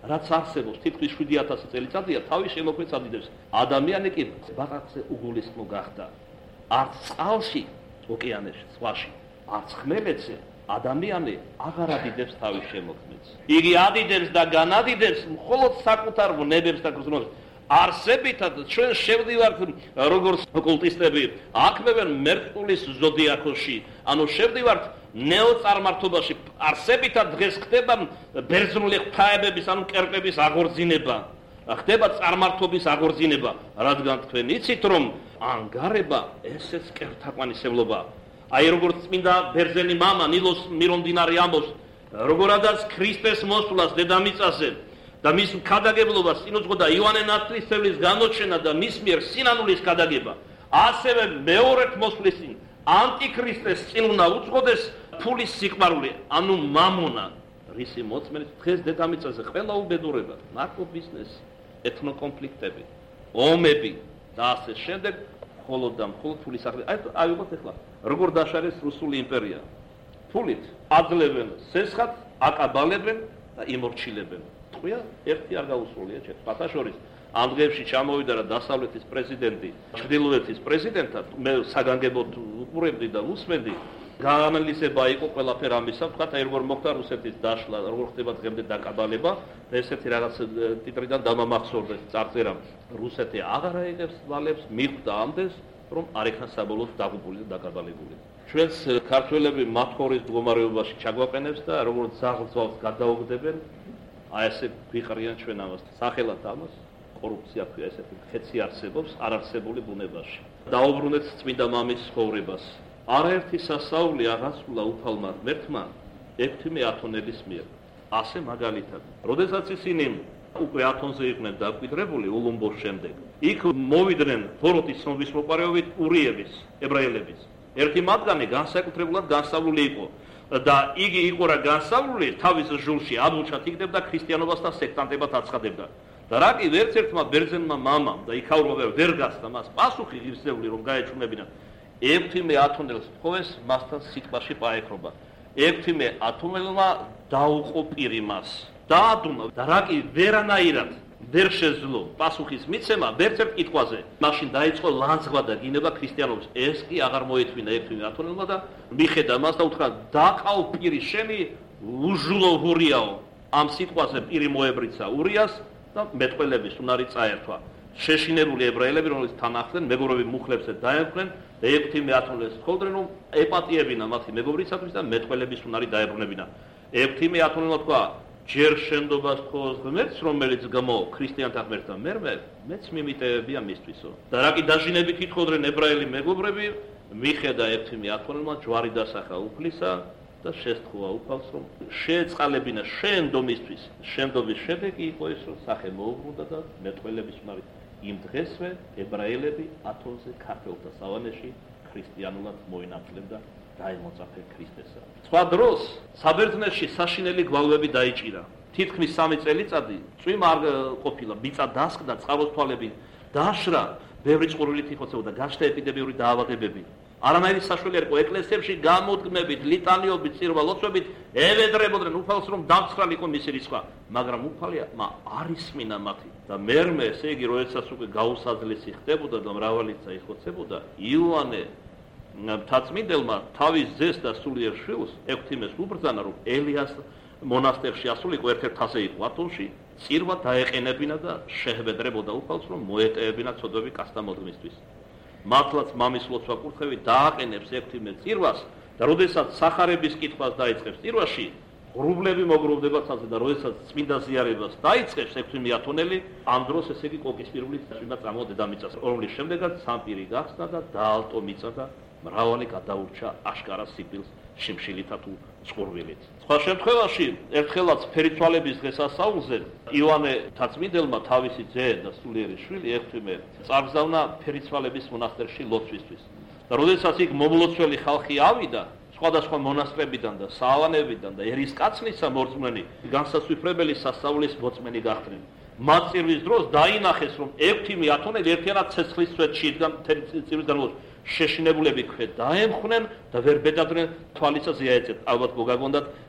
რაც არსებობს თითქმის 7000 წელიწადია, თავის შემოქმედს ადიდებს. ადამიანი კი ბაღაცზე უგულისხმო გახდა. არც წყალში, ოკეანეში, ზღვაში, არც ხმელეთზე ადამიანი აღარ ადიდებს თავის შემოქმედს. იგი ადიდებს და განადიდებს მხოლოდ საკუთარ ვნებებს და გრძნობს. არსებითად ჩვენ შევდივართ როგორც ოკულტისტები, აქმევენ მერკურის ზოდიაქოში, ანუ შევდივართ ნეოწარმართობაში. არსებითად დღეს ხდება ბერძნული ღვთაებების, ანუ კერპების აღორძინება. ხდება წარმართობის აღორძინება, რადგან თქვენ იცით რომ ანგარება ესეც კერთაყვანისმლობა. აი როგორც წმინდა ბერძენი მამა ნილოს მირონდინარი ამბობს, როგორადაც ქრისტეს მოსვლას დედამიწაზე და მის ქადაგებლობას წინუძღოდა იოანე ნათლისმცემლის განოჩენა და მის მიერ სინანულის ქადაგება, ასევე მეორედ მოსვლის წინ ანტიქრისტეს წინ უნდა უძღოდეს ფულის სიყვარული, ანუ მამონა, რისი მოწმენით დღეს დედამიწაზე ყველა უბედურება, ნარკობიზნესი, ეთნოკონფლიქტები, ომები და ასე შემდეგ, მხოლოდ და მხოლოდ ფულის აღება. აი ვიღოთ ახლა როგორ დაშარეს რუსული იმპერია. ფულით აძლევენ სესხად, აკაბალებენ და იმორჩილებენ. თქვია ერთი არ გაუსრულია ჩემს. ფათაშორის ამ დღეებში ჩამოვიდა რა დასავლეთის პრეზიდენტი, ჩრდილოეთის პრეზიდენტად, მე საგანგებოდ უყურებდი და უსმენდი. გაანალიზება იყო ყველაფერ ამისა, თქვა აი როგორ მოხდა რუსეთის დაშლა, როგორ ხდება დღემდე დაკაბალება და ესეთი რაღაც ტიტრიდან დამამახსოვრდეს წარწერა. რუსეთი აღარ აიღებს ვალებს, მიხვდა ამდენს, რომ არ იქნა საბოლოოდ დაღუპული და დაკაბალებული. ჩვენს ქართველები მათხოვრის მდგომარეობაში ჩაგვაყენებს და როგორც ზაღლძვალს გადაუგდებენ, აი ესე გვიყრიან ჩვენ ამას. სახელად ამას კორუფცია ქვია, ესეთი ხეცი არსებობს არარსებული ბუნებაში. დაუბრუნეთ წმინდა მამის ცხოვრებას. არაერთი სასაული აღასრულა უფალმა ღმერთმა ექვთიმე ათონელის მიერ. ასე მაგალითად, როდესაც ისინი უკვე ათონზე იყვნენ დაკვირდებული ულუმბოს შემდეგ, იქ მოვიდნენ ბოროტის ცნობის მოპარევით ურიების, ებრაელების. ერთი მათგანი განსაკუთრებულად განსწავლული იყო და იგი იყო რა განსწავლული თავის ჟულში აბუჩად იგდებდა ქრისტიანობას და სექტანტებად აცხადებდა. და რა კი ვერც ერთმა ბერძენმა მამამ და იქაურმა ვერ გასცა მას პასუხი ღირსეული რომ გაეჩვენებინა. ექვთიმე ათონელს თხოვეს მასთან სიტყვაში პაექრობა. ექვთიმე ათონელმა დაუყო პირი მას. დაადუნა და რა კი ვერანაირად ვერ შეძლო პასუხის მიცემა ვერც ერთ კითხვაზე. მაშინ დაიწყო ლანძღვა და გინება ქრისტიანობის. ეს კი აღარ მოეთვინა ექვთიმე ათონელმა და მიხედა მას და უთხრა დაყავ პირი შენი უჟულო ურიაო. ამ სიტყვაზე პირი მოებრიცა ურიას და მეტყველების უნარი წაერთვა. შეშინებული ებრაელები, რომლებიც თან ახლდნენ, მეგობრები მუხლებზე დაემხნენ და ექვთიმე ათონელს თხოვდნენ, რომ ეპატიებინა მათი მეგობრისათვის და მეტყველების უნარი დაებრუნებინა. ექვთიმე ათონელმა თქვა, ჯერ შენდობას თხოვს ღმერთს, რომელიც გამო ქრისტიანთა ღმერთს და მეც მიმიტევებია მისთვისო. და რა კი დაჟინებით ითხოვდნენ ებრაელი მეგობრები, მიხედა ექვთიმე ათონელმა ჯვარი დასახა უფლისა და შესთხოვა უფალს, რომ შეეწყალებინა შენდომისთვის. შენდობის შედეგი იყო ის, რომ სახე მოუბრუნდა და მეტყველების უნარი იმ დღესვე ებრაელები ათონზე ქართველთა სავანეში ქრისტიანულად მოინათლნენ და დაემოწაფეს ქრისტესა. სხვა დროს საბერძნეთში საშინელი გვალვები დაიჭირა. თითქმის 3 წელიწადი წვიმა არ ყოფილა, მიწა დასკდა, წყაროს თვალები დაშრა, ბევრი წყურვილით იხოცებოდა, გაჩნდა ეპიდემიური დაავადებები. არანაირი საშუალება არ იყო ეკლესიებში გამოდგმებით, ლიტანიობით, წირვა-ლოცვებით ევედრებოდნენ უფალს, რომ დამცხრალი იყო მისი რისხვა, მაგრამ უფალია არ ისმინა მათი. და მერმე, ესე იგი, როდესაც უკვე გაუსაძლესი ხდებოდა და მრავალიცა იხოცებოდა, იოანე მთაწმინდელმა თავის ძეს და სულიერ შვილს ექვთიმეს უბრძანა, რომ ელიას მონასტერში ასულიყო, ერთ-ერთ აზე იყო ათონში, წირვა დაეყენებინა და შეჰვედრებოდა უფალს, რომ მოეტევებინა ცოდვები კაცთა მოდგმისთვის. მართლაც მამის ლოცვა კურთხევი დააყენებს ექვთიმე წირვას და როდესაც სახარების კითხვას დაიწყებს წირვაში, ღრუბლები მოგროვდება ცაზე და როდესაც წმინდა ზიარებას დაიწყებს ექვთიმე ათონელი, ამ დროს ესე იგი კოკისპირული წმინდა წამოვა დედამიწას, რომლის შემდეგაც სამპირი გახსნა და დაალტო მიწა და მრავალი გადაურჩა აშკარა სიკვდილს შიმშილითა თუ წყურვილით. სხვა შემთხვევაში ერთხელაც ფერიცვალების დღესასწაულზე იოანე მთაწმინდელმა თავისი ძე და სულიერი შვილი ექვთიმე წარგზავნა ფერიცვალების მონასტერში ლოცვისთვის. და როდესაც იქ მომლოცველი ხალხი ავიდა, სხვადასხვა მონასტრებიდან და საავანებიდან და ერისკაცნისა მორწმუნენი, განსასვიფრებელი სასწაულის მოწმენი გახდნენ. მათ წირვის დროს დაინახეს, რომ ექვთიმე ათონელი ერთიანად ცეცხლის სვეტში იდგა წირვის განმავლობაში. შეშინებულები ქვე დაემხნენ და ვერ ბედადდნენ თვალისა ზეა ეწეთ. ალბათ მოგაგონდათ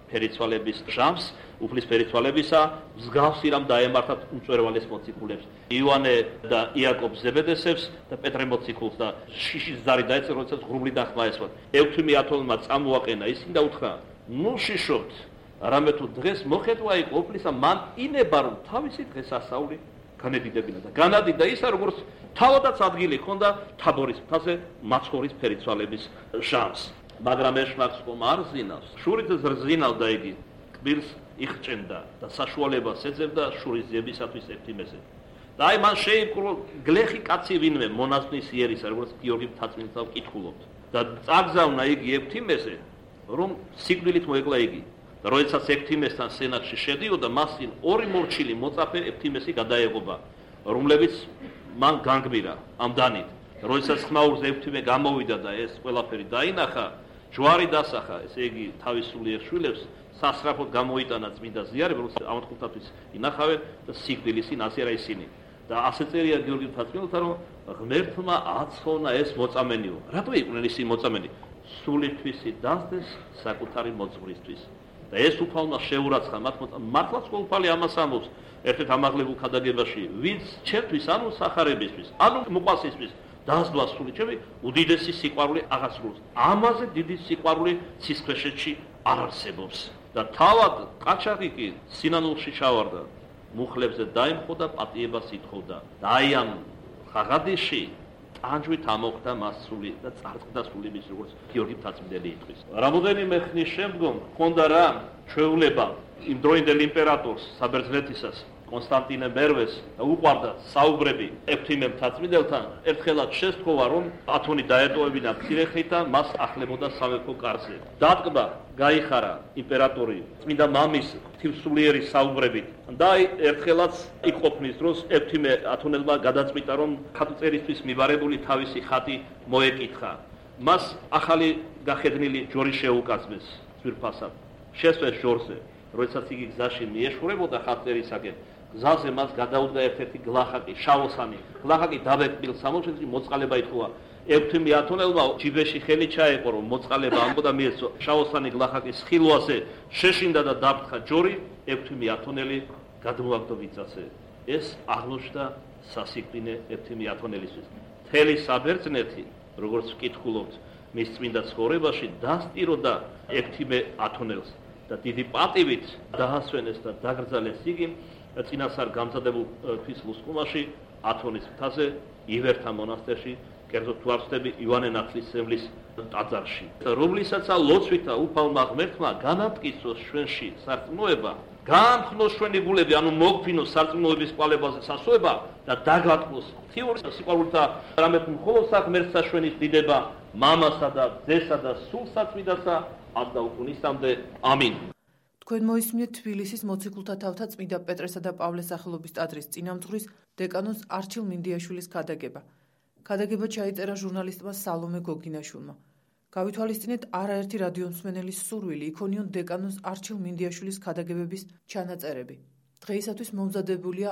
ფერიცვალების ჟამს, უფლის ფერიცვალებისა, მსგავსი რამ დაემართათ უმწვერვალეს მოციქულებს. იოანე და იაკობ ზებედესებს და პეტრე მოციქულს და შიშის ზარი დაეწერა, როდესაც ღრუბლი დახმა ესვა. ევთიმე ათონმა წამოაყენა ისინი და უთხრა: "ნუ შიშობთ, რამე თუ დღეს მოხედვა იყო უფლისა, მან ინება რომ თავისი დღესასწაული განედიდებინა და განადიდა ისა, როგორც თავადაც ადგილი ჰქონდა თაბორის მთაზე მაცხოვრის ფერიცვალების ჟამს. მაგრამ ეშმაკს ხომ არ ზინავს. შურით ზრზინავდა იგი, კბილს იხჭენდა და საშუალებას ეძებდა შურის ზიებისათვის ეფთიმეზე. და აი მან შეიპყრო გლეხი კაცი ვინმე მონაზვნის იერისა, როგორც გიორგი მთაწმინდა ვკითხულობთ. და წაგზავნა იგი ეფთიმეზე, რომ სიკვდილით მოეკლა იგი. და როდესაც ეფთიმესთან სენაკში შედიოდა, მას წინ ორი მორჩილი მოწაფე ეფთიმესი გადაეღობა, რომლებიც მან განგმირა ამ დანით. როდესაც ხმაურზე ეფთიმე გამოვიდა და ეს ყველაფერი დაინახა, ჯვარი დასახა, ესე იგი თავის სულიერ შვილებს სასწრაფოდ გამოიტანა წმინდა ზიარება, რომ ამოთხულთათვის ინახავენ და სიკვდილის წინ აზიარა ისინი. და ასე წერია გიორგი მთაწმინდელთან, რომ ღმერთმა აცხოვნა ეს მოწამენიო. რატო იყვნენ ისინი მოწამენი? სულითვისი დასდეს საკუთარი მოძღვრისთვის. და ეს უფალმა შეურაცხა მათ მართლაც ყოველფალი ამას ამბობს ერთ-ერთ ამაღლებულ ქადაგებაში, ვინც ჩემთვის, ანუ სახარებისთვის, ანუ მოყვასისთვის დასდვა სული ჩემი, უდიდესი სიყვარული აღასრულებს. ამაზე დიდი სიყვარული ცისქვეშეთში არ არსებობს. და თავად ყაჩაღი კი სინანულში ჩავარდა, მუხლებზე დაემხო და პატიებას ითხოვდა. და აი ამ ღაღადიში ტანჯვით ამოხდა მას სული და წარწყდა სულების, როგორც გიორგი მთაწმინდელი იტყვის. რამოდენიმე ხნის შემდგომ ჰქონდა რა ჩვეულება იმ დროინდელ იმპერატორს საბერძნეთისას, კონსტანტინე მერვეს და უყვარდა საუბრები ეფთიმე მთაწმინდელთან. ერთხელაც შესთხოვა, რომ ათონი დაეტოვებინა მცირეხით და მას ახლებოდა სამეფო კარზე. დატკბა გაიხარა იმპერატორი წმინდა მამის ღვთისმსულიერი საუბრებით. და ერთხელაც იქ ყოფნის დროს ეფთიმე ათონელმა გადაწყვიტა, რომ ხატწერისთვის მიბარებული თავისი ხატი მოეკითხა. მას ახალი გახედნილი ჯორი შეუკაზმეს ძვირფასად. შესვეს ჯორზე, როდესაც იგი გზაში მიეშურებოდა ხატწერისაკენ. გზაზე მას გადაუდგა ერთ-ერთი გლახაკი, შავოსანი. გლახაკი დაბეჭდილ სამოჩენში მოწყალება ითხოვა. ეფთიმე ათონელმა ჯიბეში ხელი ჩაეყო, რომ მოწყალება ამბოდა მიეცო. შავოსანი გლახაკის ხილვაზე შეშინდა და დაფრთხა ჯორი, ეფთიმე ათონელი გადმოაგდო მიწაზე. ეს აღმოჩნდა სასიკვდინე ეფთიმე ათონელისთვის. მთელი საბერძნეთი, როგორც ვკითხულობთ, მის წმინდა ცხოვრებაში დასტიროდა ეფთიმე ათონელს და დიდი პატივით დაასვენეს და დაკრძალეს იგი წინასწარ გამზადებულ თვის ლუსკუმაში, ათონის მთაზე, ივერთა მონასტერში, კერძოდ თუ არ ვცდები, იოანე ნათლისმცემლის ტაძარში. რომლისაც ლოცვით და უფალმა ღმერთმა განამტკიცოს ჩვენში სარწმუნოება, გაამხნოს ჩვენი გულები, ანუ მოგფინოს სარწმუნოების კვალებაზე სასოება და დაგატყოს ღვთიური სიყვარულითა რამე თუ მხოლოდ ღმერთსა ჩვენის დიდება, მამასა და ძესა და სულ საწმინდასა, আজ და უკუნისამდე. ამინ. თქვენ მოისმინეთ თბილისის მოციქულთა თავთა წმინდა პეტრესა და პავლეს სახელობის ტაძრის წინამძღვრის დეკანოს არჩილ მინდიაშვილის ქადაგება. ქადაგება ჩაიწერა ჟურნალისტმა სალომე გოგინაშვილმა. გავითვალისწინეთ არაერთი რადიომსმენელის სურვილი იქონიონ დეკანოს არჩილ მინდიაშვილის ქადაგებების ჩანაწერები. დღეისათვის მომზადებულია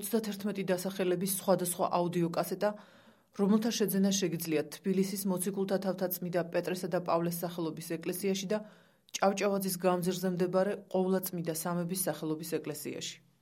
31 დასახელების სხვადასხვა აუდიო კასეტა, რომელთა შეძენა შეგიძლიათ თბილისის მოციქულთა თავთა წმინდა პეტრესა და პავლეს სახელობის ეკლესიაში და ჭავჭავაძის გამზირზე მდებარე ყოვლადწმიდა სამების სახელობის ეკლესიაში.